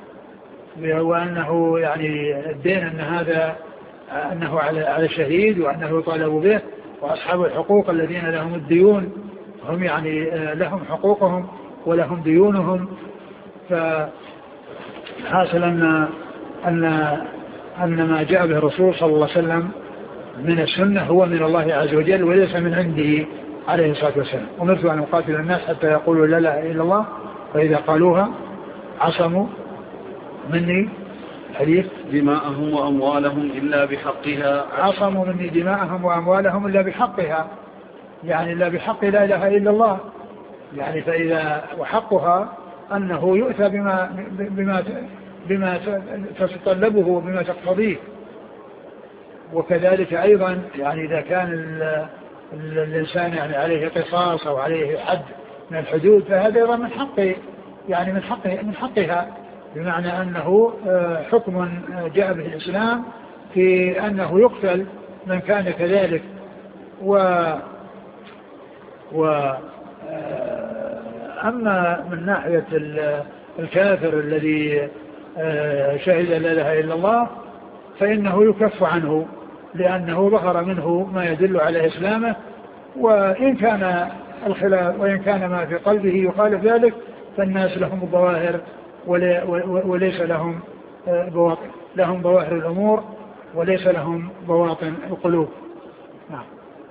وأنه يعني الدين أن هذا أنه على الشهيد وأنه يطالب به، وأصحاب الحقوق الذين لهم الديون هم يعني لهم حقوقهم ولهم ديونهم. فحاصل أن ما جاء به الرسول صلى الله عليه وسلم من السنة هو من الله عز وجل وليس من عنده عليه الصلاة والسلام. أمرت أن أقاتل الناس حتى يقولوا لا إله إلا الله، فإذا قالوها عصموا مني حديث دماءهم وأموالهم إلا بحقها. عصموا مني دماءهم وأموالهم إلا بحقها، يعني إلا بحق لا إله إلا الله، يعني فإذا وحقها أنه يؤتى بما تتطلبه وبما تقتضيه. وكذلك أيضا يعني إذا كان الإنسان يعني عليه قصاص أو عليه حد من الحدود، فهذا أيضا من حقه، يعني من حقها، بمعنى أنه حكم جاء به الإسلام في أنه يقتل من كان كذلك. أما من ناحية الكافر الذي شهد لا إله إلا الله فإنه يكف عنه، لأنه ظهر منه ما يدل على إسلامه، وإن كان الخلاف وإن كان ما في قلبه يخالف ذلك، فالناس لهم الظواهر وليس لهم بواطن، لهم ظواهر الأمور وليس لهم بواطن القلوب. نعم.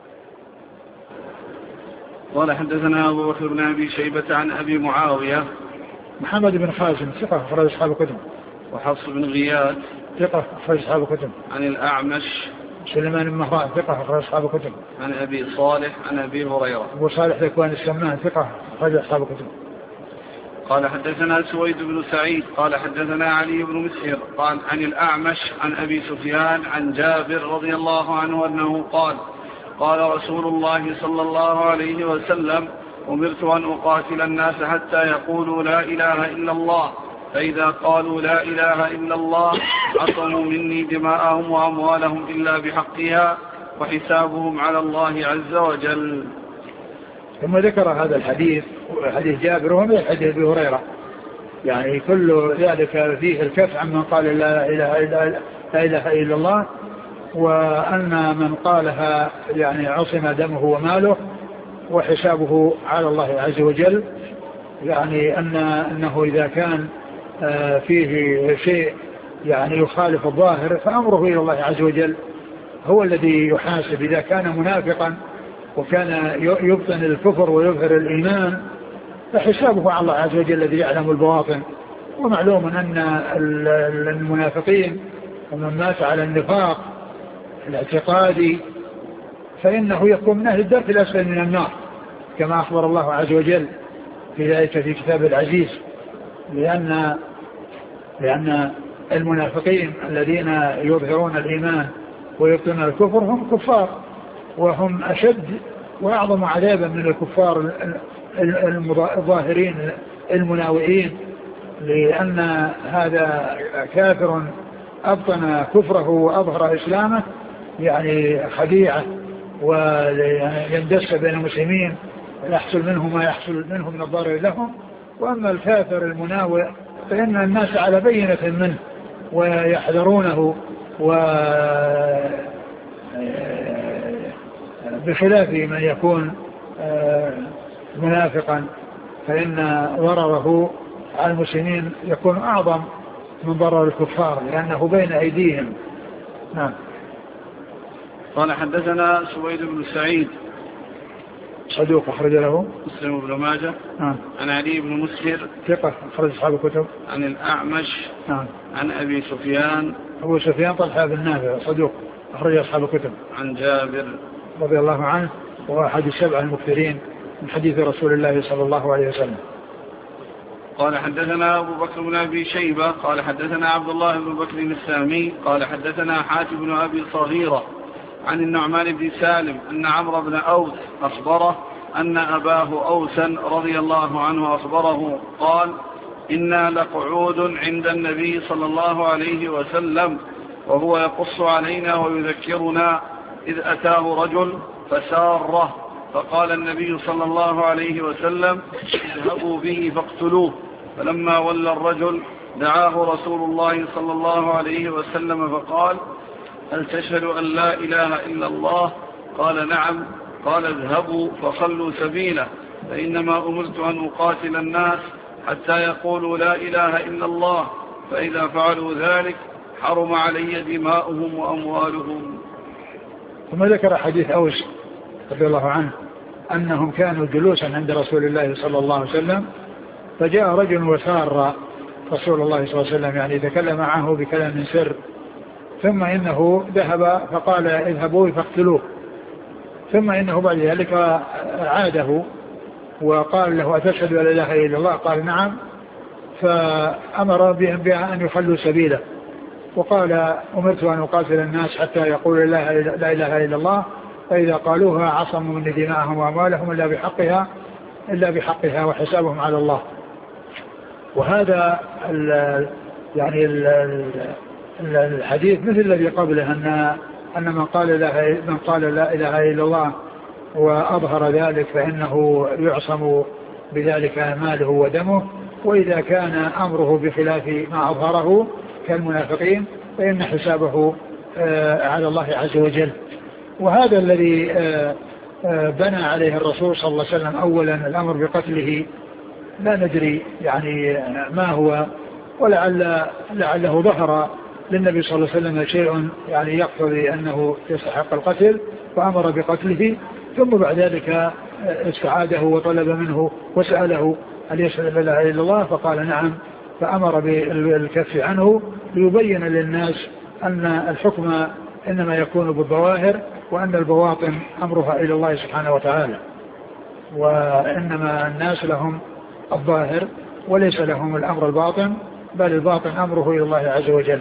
قال حدثنا أبو بكر بن أبي شيبة عن أبي معاوية محمد بن خازم ثقة أخرج أصحاب الكتب. وحفص بن غياث ثقة أخرج أصحاب الكتب. عن الأعمش سليمان بن مهران ثقة أخرج أصحاب الكتب. عن أبي صالح عن أبي هريرة. أبو صالح ذكوان السمان ثقة أخرج أصحاب الكتب. قال حدثنا سويد بن سعيد قال حدثنا علي بن مسهر قال عن الأعمش عن أبي سفيان عن جابر رضي الله عنه أنه قال قال رسول الله صلى الله عليه وسلم أمرت أن أقاتل الناس حتى يقولوا لا إله إلا الله، فإذا قالوا لا إله إلا الله عصموا مني دماءهم وأموالهم إلا بحقها، وحسابهم على الله عز وجل. ثم ذكر هذا الحديث حديث جابر وهو حديث أبي هريرة، يعني كل ذلك فيه الكف عن من قال لا إله إلا الله، وأن من قالها يعني عصم دمه وماله وحسابه على الله عز وجل، يعني أنه إذا كان فيه شيء يعني يخالف الظاهر فأمره إلى الله عز وجل، هو الذي يحاسب. إذا كان منافقا وكان يبطن الكفر ويظهر الإيمان فحسابه على الله عز وجل الذي يعلم البواطن. ومعلوم أن المنافقين ومن مات على النفاق الاعتقادي فإنه يكون من أهل الدرك الأسفل من النار، كما أخبر الله عز وجل في ذلك في كتاب العزيز، لأن المنافقين الذين يظهرون الإيمان ويبطنون الكفر هم كفار، وهم أشد وأعظم عذابا من الكفار الظاهرين المناوئين، لأن هذا كافر أبطن كفره وأظهر إسلامه يعني خديعة ويندس بين المسلمين ويحصل منه ما يحصل منه من الضرر لهم. وأما الكافر المناوئ فإن الناس على بينة منه ويحذرونه، بخلاف من يكون منافقا فإن ضرره على المسلمين يكون أعظم من ضرر الكفار لأنه بين أيديهم. نعم. قال حدثنا سويد بن سعيد صدوق أخرج له مسلم بن ماجه. نعم. عن علي بن مسهر ثقة أخرج أصحاب الكتب. عن الأعمش. نعم. عن أبي سفيان. أبو سفيان طلحة بن نافع صدوق أخرج أصحاب الكتب. عن جابر رضي الله عنه وهو أحد السبع المكثرين من حديث رسول الله صلى الله عليه وسلم. قال حدثنا أبو بكر بن أبي شيبة قال حدثنا عبد الله بن بكر السامي قال حدثنا حاتم بن أبي صغيرة عن النعمان بن سالم أن عمرو بن أوس أخبره أن أباه أوسا رضي الله عنه أخبره قال إنا لقعود عند النبي صلى الله عليه وسلم وهو يقص علينا ويذكرنا إذ أتاه رجل فساره فقال النبي صلى الله عليه وسلم اذهبوا به فاقتلوه. فلما ولى الرجل دعاه رسول الله صلى الله عليه وسلم فقال هل تشهد أن لا إله إلا الله؟ قال نعم. قال اذهبوا فصلوا سبيله فإنما أمرت أن أقاتل الناس حتى يقولوا لا إله إلا الله، فإذا فعلوا ذلك حرم علي دماؤهم وأموالهم. ثم ذكر حديث أوس رضي الله عنه أنهم كانوا جلوسا عند رسول الله صلى الله عليه وسلم فجاء رجل وسار رسول الله صلى الله عليه وسلم يعني تكلم معه بكلام سر، ثم إنه ذهب فقال اذهبوا فاقتلوه، ثم إنه بعد ذلك عاده وقال له أتشهد أن لا إله إلا الله؟ قال نعم. فأمر بهم بأن يخلوا سبيله وقال أمرت أن أقاتل الناس حتى يقولوا لا إله إلا الله، فإذا قالوها عصموا من دماءهم وأموالهم إلا بحقها وحسابهم على الله. وهذا يعني الحديث مثل الذي قبله أن من قال لا إله إلا الله وأظهر ذلك فإنه يعصم بذلك ماله ودمه، وإذا كان أمره بخلاف ما أظهره كالمنافقين فإن حسابه على الله عز وجل. وهذا الذي بنى عليه الرسول صلى الله عليه وسلم أولا الأمر بقتله، لا ندري يعني ما هو، ولعله ظهر للنبي صلى الله عليه وسلم شيء يعني يقتضي أنه يستحق القتل فأمر بقتله، ثم بعد ذلك استعاده وطلب منه وسأله هل يشهد أن لا إله إلا الله؟ فقال نعم، فأمر بالكف عنه ليبين للناس أن الحكم إنما يكون بالظواهر وأن البواطن أمرها إلى الله سبحانه وتعالى، وإنما الناس لهم الظاهر وليس لهم الأمر الباطن، بل الباطن أمره إلى الله عز وجل.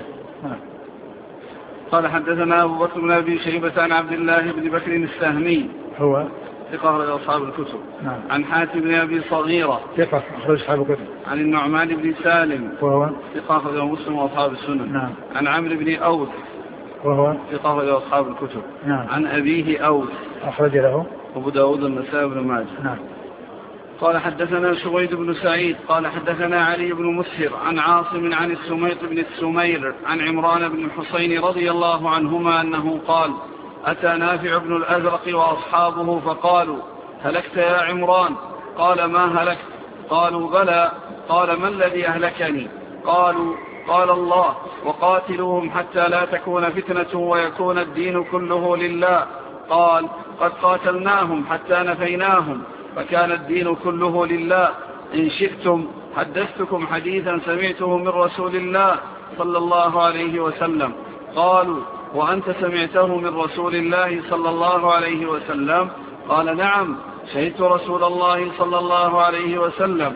قال حدثنا أبو بكر بن أبي شيبة عن عبد الله بن بكر السهمي هو ثقة أخرج أصحاب الكتب. نعم. عن حاتم بن أبي صغيرة ثقة أخرج أصحاب الكتب. عن النعمان بن سالم وهو ثقة أخرج مسلم وأصحاب السنن. نعم. عن عمرو بن أوس وهو ثقة أخرج أصحاب الكتب. نعم. عن أبيه أوس أخرج له أبو داود النسائي بن ماجه. نعم. قال حدثنا شويد بن سعيد قال حدثنا علي بن مسهر عن عاصم عن السميط بن السمير عن عمران بن الحسين رضي الله عنهما أنه قال أتى نافع بن الأزرق وأصحابه فقالوا هلكت يا عمران؟ قال ما هلكت؟ قالوا بلى. قال ما الذي أهلكني؟ قالوا قال الله وقاتلوهم حتى لا تكون فتنة ويكون الدين كله لله. قال قد قاتلناهم حتى نفيناهم فكان الدين كله لله. إن شئتم حدثتكم حديثا سمعته من رسول الله صلى الله عليه وسلم. قالوا وأنت سمعته من رسول الله صلى الله عليه وسلم؟ قال نعم، شهدت رسول الله صلى الله عليه وسلم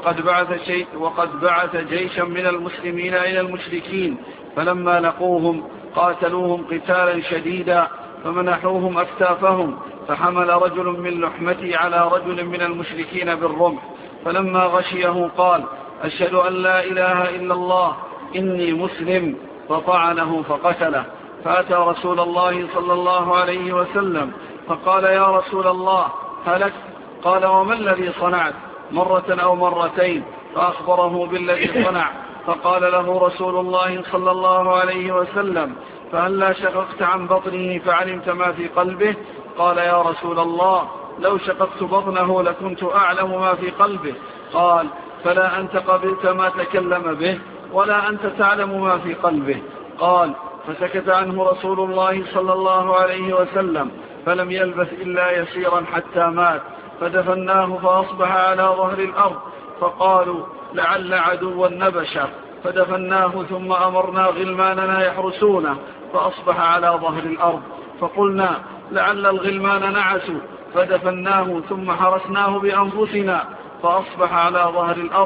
وقد بعث جيشا من المسلمين إلى المشركين، فلما لقوهم قاتلوهم قتالا شديدا فمنحوهم أكتافهم، فحمل رجل من لحمتي على رجل من المشركين بالرمح، فلما غشيه قال أشهد أن لا إله إلا الله إني مسلم، فطعنه فقتله. فأتى رسول الله صلى الله عليه وسلم فقال يا رسول الله هلكت؟ قال وما الذي صنعت؟ مرة أو مرتين؟ فأخبره بالذي صنع. فقال له رسول الله صلى الله عليه وسلم فهلا شققت عن بطنه فعلمت ما في قلبه؟ قال يا رسول الله لو شققت بطنه لكنت أعلم ما في قلبه. قال فلا أنت قبلت ما تكلم به ولا أنت تعلم ما في قلبه. قال فسكت عنه رسول الله صلى الله عليه وسلم، فلم يلبث إلا يسيرا حتى مات، فدفناه فأصبح على ظهر الأرض، فقالوا لعل عدوا نبشه، فدفناه ثم أمرنا غلماننا يحرسونه فأصبح على ظهر الأرض، فقلنا لعل الغلمان نعسوا، فدفناه ثم حرسناه بأنفسنا فأصبح على ظهر الأرض،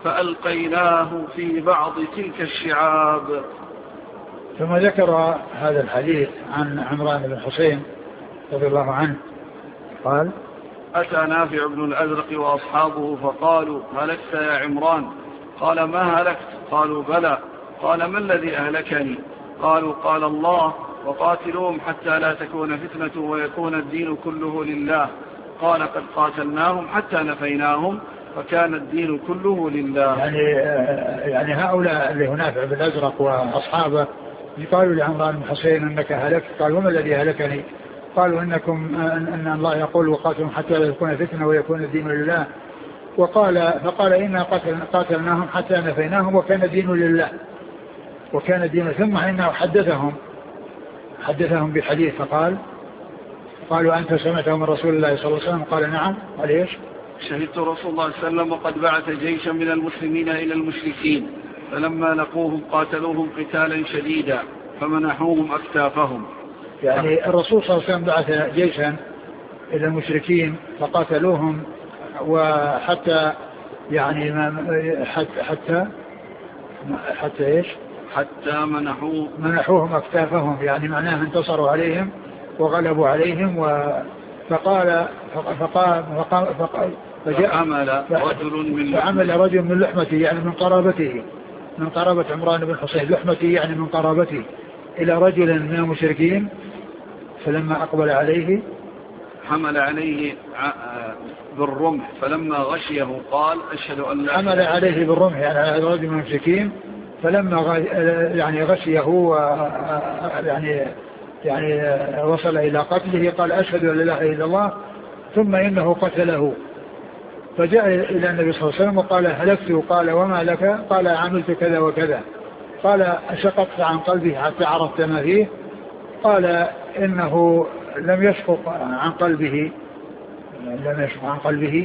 فألقيناه في بعض تلك الشعاب. ثم ذكر هذا الحديث عن عمران بن حسين رضي الله عنه قال: أتى نافع بن الأزرق وأصحابه فقالوا: هلكت يا عمران؟ قال: ما هلكت؟ قالوا: بلى. قال: ما الذي أهلكني؟ قالوا: قال الله: وقاتلوهم حتى لا تكون فتنة ويكون الدين كله لله. قال: قد قاتلناهم حتى نفيناهم فكان الدين كله لله. يعني هؤلاء اللي نافع بن الأزرق وأصحابه قالوا لعمران بن حسين: أنك هلكت. قال: وما الذي هلكني؟ قالوا: أن الله يقول: وقاتلهم حتى لا تكون فتنة ويكون الدين لله. فقال: إنا قاتلناهم حتى نفيناهم وكان الدين لله. وكان الدين. ثم إنه حدثهم بحديث قالوا: أنت سمعته من رسول الله صلى الله عليه وسلم؟ قال: نعم. قال: إيش؟ شهدت رسول الله صلى الله عليه وسلم وقد بعث جيشا من المسلمين إلى المشركين فلما لقوهم قاتلوهم قتالا شديدا فمنحوهم أكتافهم. يعني الرسول صلى الله عليه وسلم بعث جيشا إلى المشركين فقاتلوهم وحتى يعني حتى إيش؟ حتى منحوهم أكتافهم، يعني معناه انتصروا عليهم وغلبوا عليهم. فعمل رجل من لحمته، يعني من قرابته، من قرابة عمران بن حسين، لحمته يعني من قرابته، إلى رجل من المشركين فلما أقبل عليه حمل عليه بالرمح فلما غشيه قال: أشهد أن لا. حمل عليه بالرمح يعني على رجل من المشركين فلما يعني غشيه يعني وصل إلى قتله قال: أشهد أن لا إله إلا الله، ثم إنه قتله. فجاء إلى النبي صلى الله عليه وسلم وقال: هلكت. قال: وما لك؟ قال: عملت كذا وكذا. قال: أشققت عن قلبه حتى عرفت ما فيه؟ قال: إنه لم يشقق عن قلبه.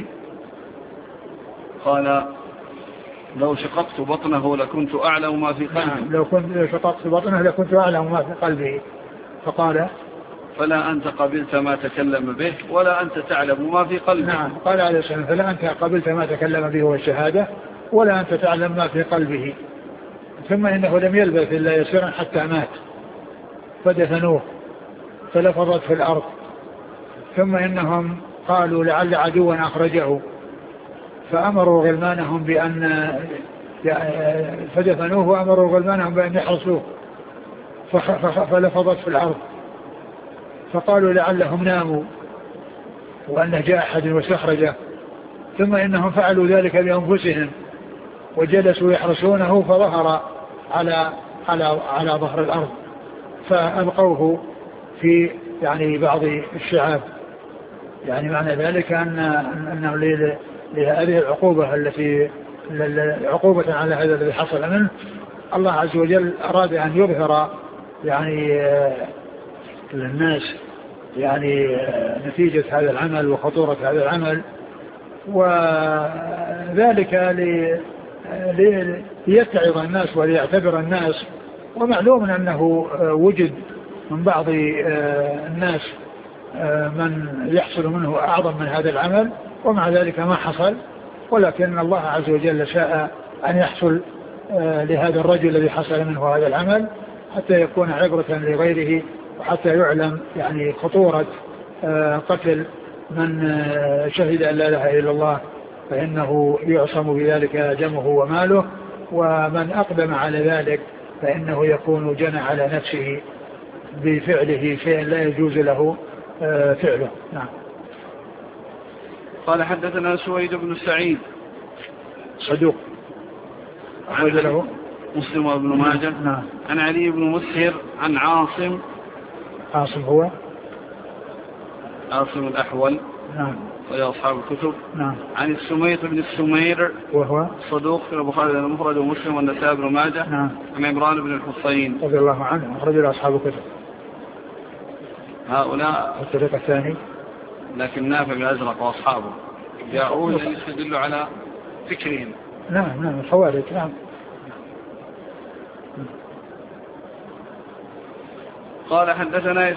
قال: لو شققت بطنه لكنت أعلم ما في قلبه. لو كنت شققت بطنه لكنت أعلم ما في قلبه. فقال: فلا أنت قبلت ما تكلم به ولا أنت تعلم ما في قلبه. نعم. قال عليه السلام: فلا أنت قبلت ما تكلم به والشهادة ولا أنت تعلم ما في قلبه. ثم إنه لم يلبث إلا يسيرا حتى مات فدفنوه فلفظت في الأرض. ثم إنهم قالوا: لعل عدوا أخرجه، فأمروا غلمانهم فدفنوه وأمروا غلمانهم بأن يحرسوه فلفظت في الأرض. فقالوا: لعلهم ناموا وأنه جاء أحد واستخرجه. ثم إنهم فعلوا ذلك بأنفسهم وجلسوا يحرسونه فظهر على ظهر الأرض فألقوه في يعني بعض الشعاب. يعني معنى ذلك أنه لهذه العقوبة التي عقوبة على هذا الذي حصل منه، الله عز وجل أراد أن يظهر يعني للناس يعني نتيجة هذا العمل وخطورة هذا العمل، وذلك ليتعظ الناس وليعتبر الناس. ومعلوم أنه وجد من بعض الناس من يحصل منه أعظم من هذا العمل، ومع ذلك ما حصل، ولكن الله عز وجل شاء أن يحصل لهذا الرجل الذي حصل منه هذا العمل حتى يكون عبرة لغيره، وحتى يعلم يعني خطورة قتل من شهد أن لا إله إلا الله، فإنه يعصم بذلك دمه وماله، ومن أقدم على ذلك فإنه يكون جنى على نفسه بفعله شيئا لا يجوز له فعله. نعم. قال: حدثنا سويد بن سعيد صدوق أخرج له مسلم وابن ماجه. نعم. عن علي بن مسهر عن عاصم هو عاصم الأحول. نعم. ويا أصحاب الكتب. نعم. عن السميط بن السمير وهو صدوق في البخاري المفرد ومسلم والنسائي بن ماجه. نعم. عن عمران بن الحصين رضي الله عنه أخرج له أصحاب الكتب. هؤلاء الطريق الثاني لكن نافع بن الأزرق وأصحابه جاءوا يستدلوا على فكرهم. نعم الخوارج. نعم. قال: حدثنا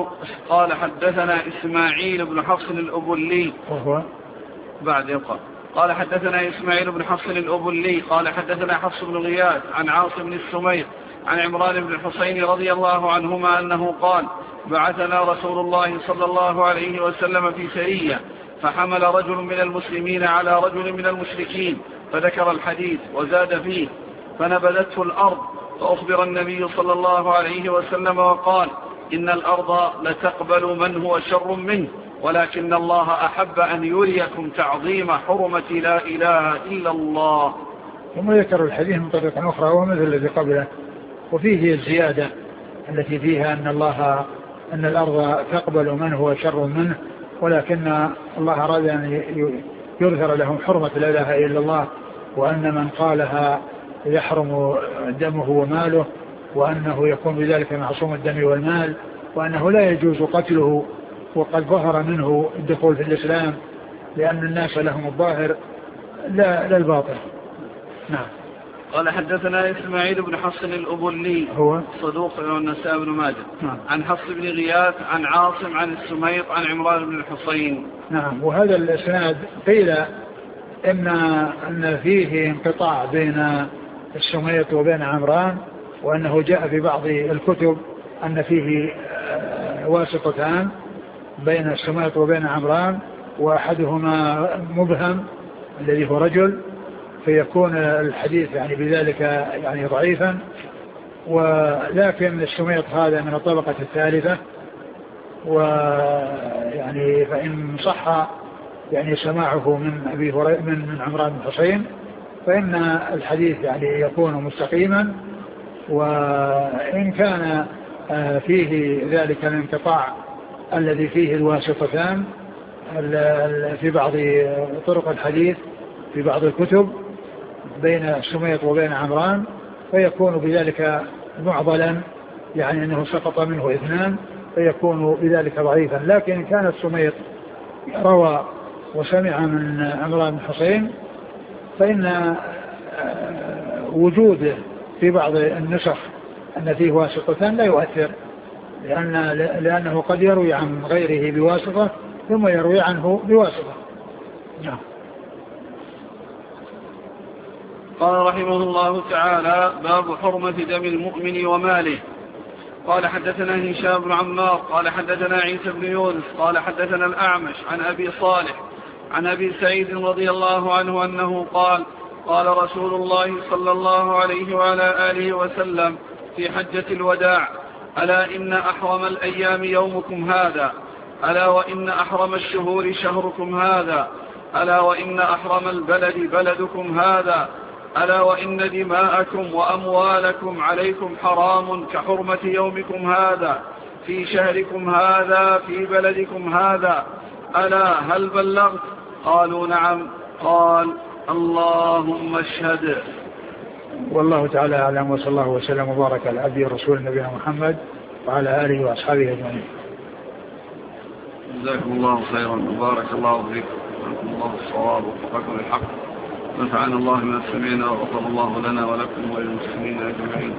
قال: حدثنا إسماعيل بن حفص الأبولي وهو بعد يقرأ. قال حدثنا إسماعيل بن حفص الأبلي قال حدثنا حفص بن غياث عن عاصم بن السمير عن عمران بن الحصين رضي الله عنهما أنه قال بعثنا رسول الله صلى الله عليه وسلم في سرية فحمل رجل من المسلمين على رجل من المشركين فذكر الحديث وزاد فيه فنبذته الأرض فأخبر النبي صلى الله عليه وسلم وقال إن الأرض لتقبل من هو شر منه ولكن الله أحب أن يريكم تعظيم حرمة لا إله إلا الله. ثم ذكر الحديث من طريقة أخرى ومثل الذي قبله وفيه الزيادة التي فيها أن الأرض تقبل من هو شر منه ولكن الله أراد أن يظهر لهم حرمة لا إله إلا الله وأن من قالها يحرم دمه وماله وأنه يكون بذلك معصوم الدم والمال وأنه لا يجوز قتله وقد ظهر منه الدخول في الإسلام لأن الناس لهم الظاهر لا الباطن. نعم. قال حدثنا إسماعيل بن حفص الأبلي هو صدوق والنسائي بن ماجه. نعم. عن حفص بن غياث عن عاصم عن السميط عن عمران بن الحصين. نعم. وهذا الإسناد قيل إن فيه انقطاع بين السميط وبين عمران وأنه جاء في بعض الكتب أن فيه واسطتان بين السميط وبين عمران وأحدهما مبهم الذي هو رجل فيكون الحديث يعني بذلك يعني ضعيفا ولكن السميط هذا من الطبقة الثالثة ويعني فإن صح يعني سماعه من أبي هريرة من عمران بن الحصين فإن الحديث يعني يكون مستقيما وإن كان فيه ذلك الانقطاع الذي فيه الواسطتان في بعض طرق الحديث في بعض الكتب بين السميط وبين عمران فيكون بذلك معضلا يعني أنه سقط منه اثنان فيكون بذلك ضعيفا لكن إن كان السميط روى وسمع من عمران بن الحصين فإن وجوده في بعض النسخ أن فيه واسطتان لا يؤثر لأنه قد يروي عن غيره بواسطة ثم يروي عنه بواسطة. نعم. قال رحمه الله تعالى باب حرمة دم المؤمن وماله. قال حدثنا هشام بن عمار قال حدثنا عيسى بن يونس قال حدثنا الأعمش عن أبي صالح عن أبي سعيد رضي الله عنه أنه قال قال رسول الله صلى الله عليه وعلى آله وسلم في حجة الوداع ألا إن أحرم الأيام يومكم هذا ألا وإن أحرم الشهور شهركم هذا ألا وإن أحرم البلد بلدكم هذا ألا وإن دماءكم وأموالكم عليكم حرام كحرمة يومكم هذا في شهركم هذا في بلدكم هذا ألا هل بلغت قالوا نعم قال اللهم اشهد. والله تعالى أعلم وصلى الله وسلم وبارك على عبده ورسوله نبينا محمد وعلى آله وأصحابه أجمعين. جزاكم الله خيرا وبارك الله فيكم وأنتم الله الصواب وفقكم الحق نفعنا الله ما سمعنا وغفر الله لنا ولكم وللمسلمين أجمعين.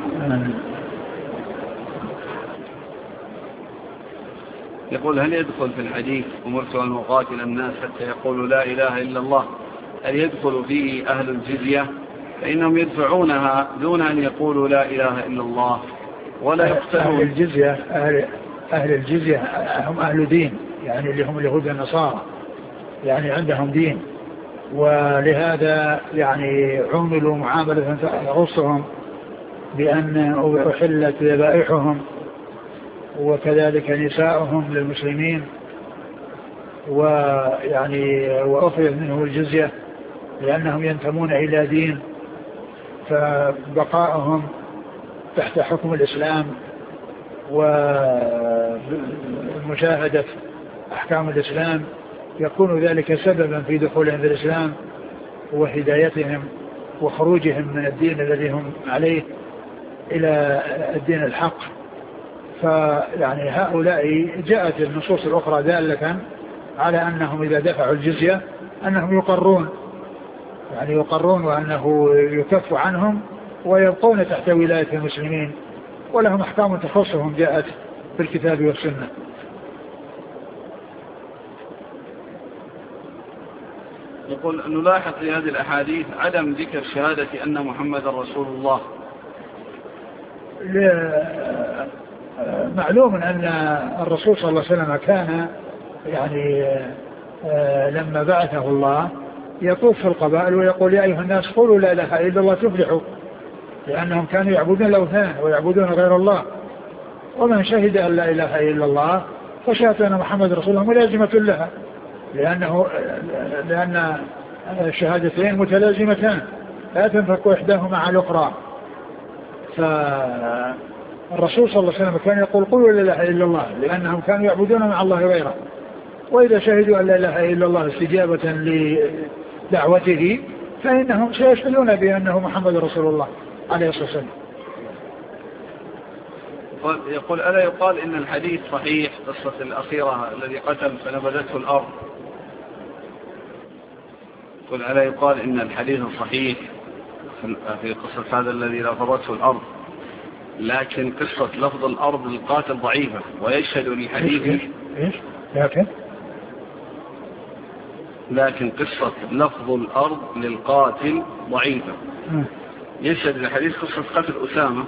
يقول هل يدخل في الحديث أمرت أن أقاتل الناس حتى يقولوا لا إله إلا الله هل يدخل فيه أهل الجزية فإنهم يدفعونها دون أن يقولوا لا إله إلا الله ولا يقتلون؟ أهل الجزية هم أهل دين يعني اللي هم اليهود والنصارى يعني عندهم دين ولهذا يعني عملوا معاملة تخصهم بأن أحلت ذبائحهم وكذلك نساؤهم للمسلمين ويعني وأخذت منهم الجزية لأنهم ينتمون إلى دين فبقائهم تحت حكم الإسلام ومشاهدة أحكام الإسلام يكون ذلك سببا في دخولهم في الإسلام وهدايتهم وخروجهم من الدين الذي هم عليه إلى الدين الحق. فيعني هؤلاء جاءت النصوص الأخرى دالة على أنهم إذا دفعوا الجزية أنهم يقرون وأنه يكف عنهم ويبقون تحت ولاية المسلمين ولهم أحكام تخصهم جاءت في الكتاب والسنة. يقول نلاحظ في هذه الأحاديث عدم ذكر شهادة أن محمد رسول الله. معلوم أن الرسول صلى الله عليه وسلم كان يعني لما بعثه الله يطوف في القبائل ويقول يا أيها الناس قولوا لا إله إلا الله تفلحوا، لأنهم كانوا يعبدون الأوثان ويعبدون غير الله، ومن شهد أن لا إله إلا الله فشهادة أن محمد رسول الله ملازمة لها، لأن الشهادتين متلازمتان لا تنفك إحداهما عن الأخرى. فالرسول صلى الله عليه وسلم كان يقول قولوا لا إله إلا الله، لأنهم كانوا يعبدون مع الله غيره، وإذا شهدوا أن لا إله إلا الله استجابة لدعوته فإنهم سيشهدون بأنه محمد رسول الله عليه الصلاة والسلام. يقول ألا يقال إن الحديث صحيح قصة الأخيرة الذي قتل فنبذته الأرض؟ يقول ألا يقال إن الحديث صحيح في قصة هذا الذي لفظته الأرض، لكن قصة لفظ الأرض للقاتل ضعيفة ويشهد للحديث لكن قصة لفظ الأرض للقاتل ضعيفة يشهد للحديث قصة قتل أسامة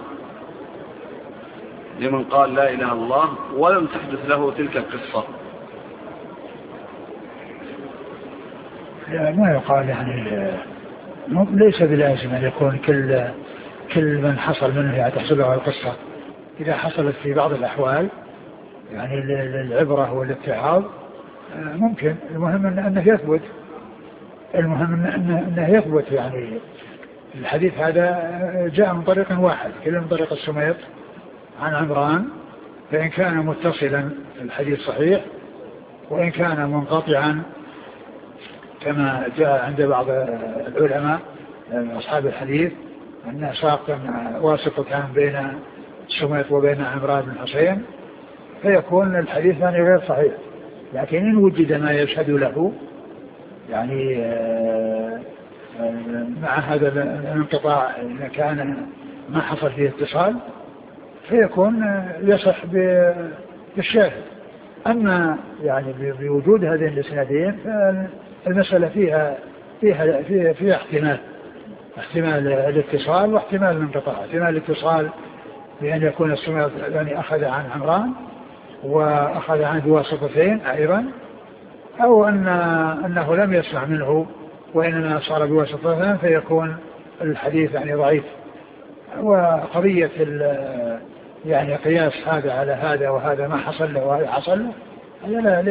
لمن قال لا إله إلا الله ولم تحدث له تلك القصة. لا ما يقال يعني ليس بلازم أن يكون كل من حصل منه تحصله القصة. إذا حصلت في بعض الأحوال يعني للعبرة والاتعاظ ممكن، المهم أنه يثبت، أنه يثبت. يعني الحديث هذا جاء من طريق واحد كله من طريق السميط عن عمران، فإن كان متصلا الحديث صحيح، وإن كان منقطعا كما جاء عند بعض العلماء أصحاب الحديث أن ساق واسطة كان بين السميط وبين عمران بن حسين، فيكون الحديث يعني غير صحيح. لكن إن وجد ما يشهد له يعني مع هذا الانقطاع إذا كان ما حصل فيه اتصال فيكون يصح بالشاهد. أما يعني بوجود هذين الإسنادين فالمسألة فيها احتمال الاتصال واحتمال الانقطاع. احتمال الاتصال بأن يكون السميط يعني أخذ عن عمران وأخذ عنه بواسطتين أيضا، أو أنه لم يسمع منه وإنما صار بواسطتين فيكون الحديث يعني ضعيف. وقضية يعني قياس هذا على هذا وهذا ما حصل له وهذا حصل له هذا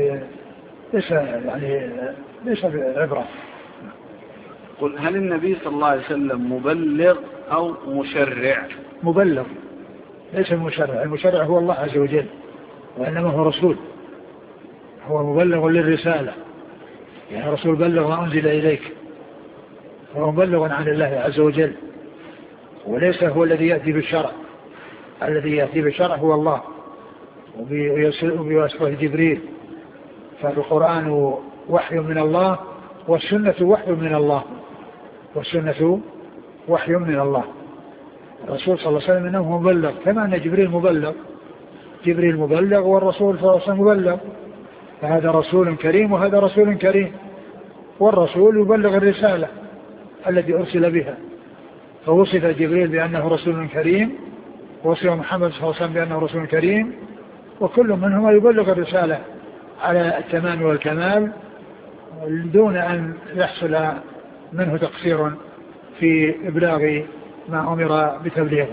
ليس بعبرة. قل هل النبي صلى الله عليه وسلم مبلغ أو مشرع؟ مبلغ ليس المشرع. المشرع هو الله عز وجل، وإنما هو رسول، هو مبلغ للرسالة، يعني رسول بلغ ما أنزل إليك، هو مبلغ عن الله عز وجل، وليس هو الذي يأتي بالشرع. الذي يأتي بالشرع هو الله وبواسطة جبريل. فالقرآن وحي من الله والسنة وحي من الله، والسنة وحي من الله. الرسول صلى الله عليه وسلم إنه مبلغ، كما أن جبريل مبلغ والرسول صلى الله عليه وسلم مبلغ، فهذا رسول كريم وهذا رسول كريم، والرسول يبلغ الرسالة التي أرسل بها. فوصف جبريل بأنه رسول كريم، ووصف محمد صلى الله عليه وسلم بأنه رسول كريم، وكل منهما يبلغ الرسالة على التمام والكمال دون أن يحصل منه تقصير في إبلاغ ما أمر بتبليغه.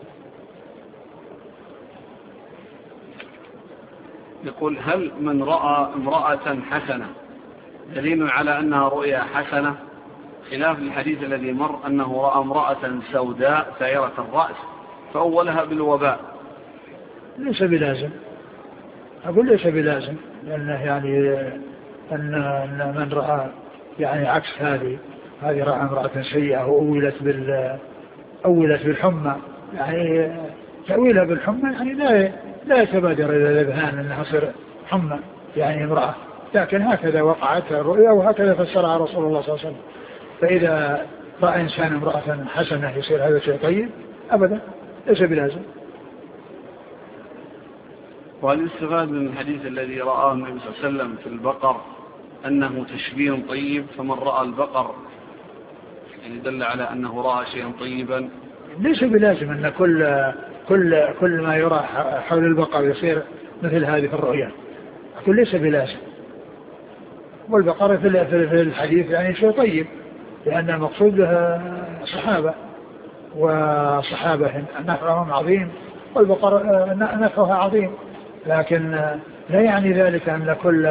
يقول هل من رأى امرأة حسنة دليل على أنها رؤيا حسنة، خلاف الحديث الذي مر أنه رأى امرأة سوداء ثائرة الرأس فأولها بالوباء؟ ليس بلازم، أقول ليس بلازم، لأنه يعني أن من رأى يعني عكس هذه رأى امرأة سيئة وأولت بالحمى، يعني تأويلها بالحمى يعني لا يتبادر إلى الأذهان أنها تصير حمى يعني امرأة، لكن هكذا وقعت الرؤيا وهكذا فسرها رسول الله صلى الله عليه وسلم. فإذا رأى إنسان امرأة حسنة يصير هذا شيء طيب؟ أبدا، ليس بلازم. وهل يستفاد من الحديث الذي رآه النبي صلى الله عليه وسلم في البقر أنه تشبيه طيب، فمن رأى البقر يعني دل على أنه رأى شيئا طيبا؟ ليس بلازم أن كل ما يرى حول البقر يصير مثل هذه الرؤيا، أقول ليس بلازم. والبقر في الحديث يعني شيء طيب، لأن المقصود بها صحابة، وصحابة نفعهم عظيم، والبقر نفعها عظيم، لكن لا يعني ذلك أن كل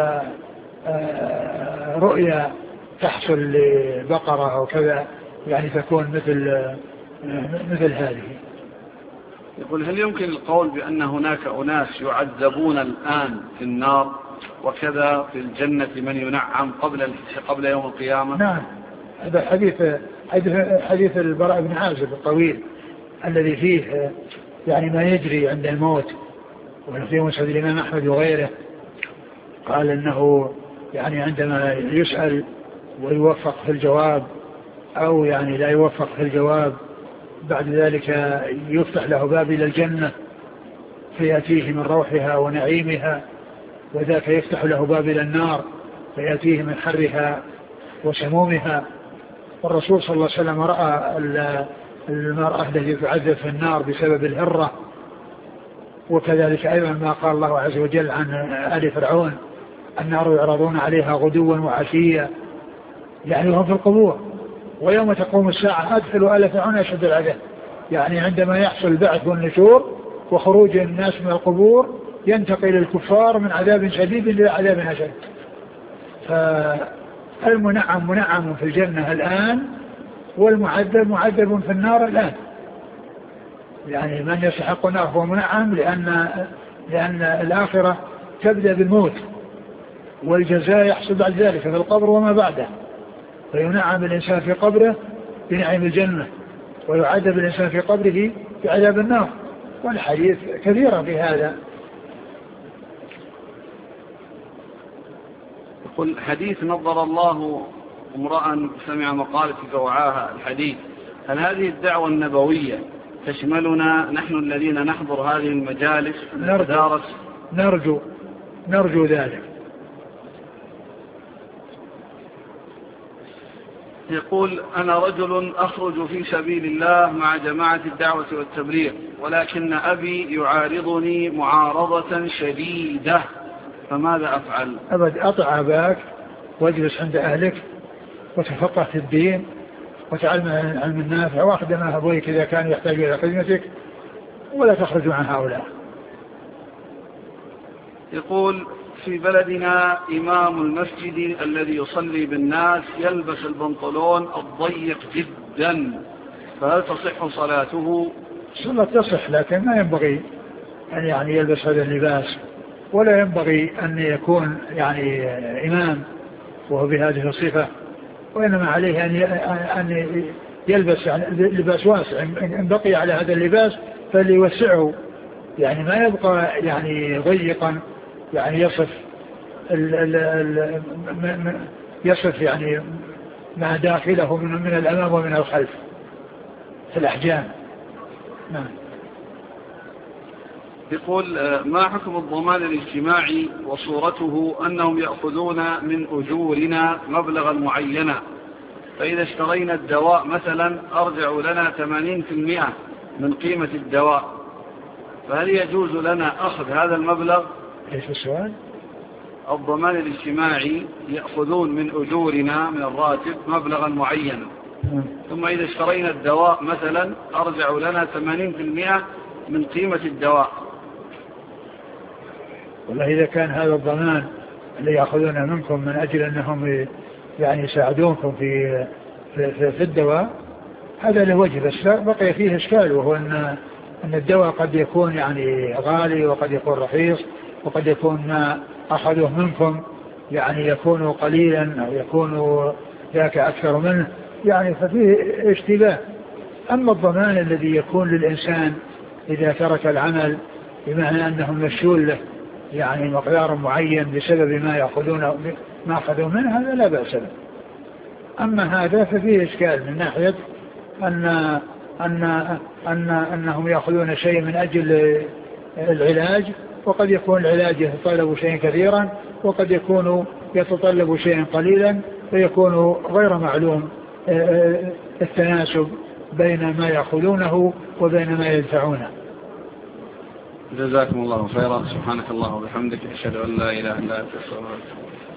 رؤيا تحصل لبقرة أو كذا يعني تكون مثل هذه. يقول: هل يمكن القول بأن هناك أناس يعذبون الآن في النار وكذا في الجنة من ينعم قبل يوم القيامة؟ نعم، هذا حديث البراء بن عازب الطويل الذي فيه يعني ما يجري عند الموت، وفي مسند الإمام أحمد وغيره، قال إنه يعني عندما يسأل ويوفق في الجواب أو يعني لا يوفق في الجواب، بعد ذلك يفتح له باب إلى الجنة فيأتيه من روحها ونعيمها، وذاك يفتح له باب إلى النار فيأتيه من حرها وسمومها. والرسول صلى الله عليه وسلم رأى المرأة التي تعذب في النار بسبب الهرة، وكذلك أيضا ما قال الله عز وجل عن آل فرعون: النار يعرضون عليها غدوا وعشيا، يعني هم في القبور، ويوم تقوم الساعة أدخلوا آل فرعون أشد العذاب، يعني عندما يحصل البعث والنشور وخروج الناس من القبور ينتقل الكفار من عذاب شديد إلى عذاب أشد. فالمنعم منعم في الجنة الآن، والمعذب معذب في النار الآن. يعني من يستحق النار هو منعم، لأن الآخرة تبدأ بالموت، والجزاء يحصل بعد ذلك في القبر وما بعده، فينعم الإنسان في قبره بنعيم الجنة، ويعذب الإنسان في قبره بعذاب النار، والحديث كثيرا في هذا. يقول: حديث نظر الله امرأ سمع مقالة فوعاها الحديث، هل هذه الدعوة النبوية تشملنا نحن الذين نحضر هذه المجالس ونتدارس؟ نرجو ذلك. يقول: أنا رجل أخرج في سبيل الله مع جماعة الدعوة والتبليغ، ولكن أبي يعارضني معارضة شديدة، فماذا أفعل؟ أبد أطع أباك واجلس عند أهلك وتفقه في الدين وتعلم علم النافع، واخدم أبويك إذا كان يحتاج إلى خدمتك، ولا تخرج عن هؤلاء. يقول: في بلدنا إمام المسجد الذي يصلي بالناس يلبس البنطلون الضيق جدا، فهل تصح صلاته؟ صلاة تصح، لكن ما ينبغي أن يعني يلبس هذا اللباس، ولا ينبغي أن يكون يعني إمام وهو بهذه الصفة، وإنما عليه أن يلبس يعني لباس واسع، إن بقي على هذا اللباس فليوسعه، يعني ما يبقى يعني ضيقا، يعني يصف يعني ما داخله من الأمام ومن الخلف في الأحجام. نعم. يقول: ما حكم الضمان الاجتماعي وصورته أنهم يأخذون من أجورنا مبلغا معينا، فإذا اشترينا الدواء مثلا أرجعوا لنا 80% من قيمة الدواء، فهل يجوز لنا أخذ هذا المبلغ؟ ايش السؤال؟ الضمان الاجتماعي يأخذون من أجورنا من الراتب مبلغا معينا، ثم إذا اشترينا الدواء مثلا أرجعوا لنا 80% من قيمة الدواء. والله إذا كان هذا الضمان اللي يأخذونه منكم من أجل أنهم يعني يساعدونكم في الدواء، هذا له وجه، بس بقي فيه إشكال، وهو أن الدواء قد يكون يعني غالي وقد يكون رخيص، وقد يكون ما أخذوه منكم يعني يكون قليلا أو يكون ذاك أكثر منه، يعني ففيه اشتباه. أما الضمان الذي يكون للإنسان إذا ترك العمل بمعنى أنهم مشول له يعني مقدار معين بسبب ما أخذوا منه، هذا لا بأس به. أما هذا ففيه إشكال من ناحية أنهم يأخذون شيء من أجل العلاج، وقد يكون العلاج يتطلب شيء كثيرا، وقد يكون يتطلب شيئا قليلا فيكون غير معلوم التناسب بين ما يأخذونه وبين ما يدفعونه. جزاكم الله خيرا. سبحانك الله وبحمدك أشهد أن لا إله إلا أنت أستغفرك.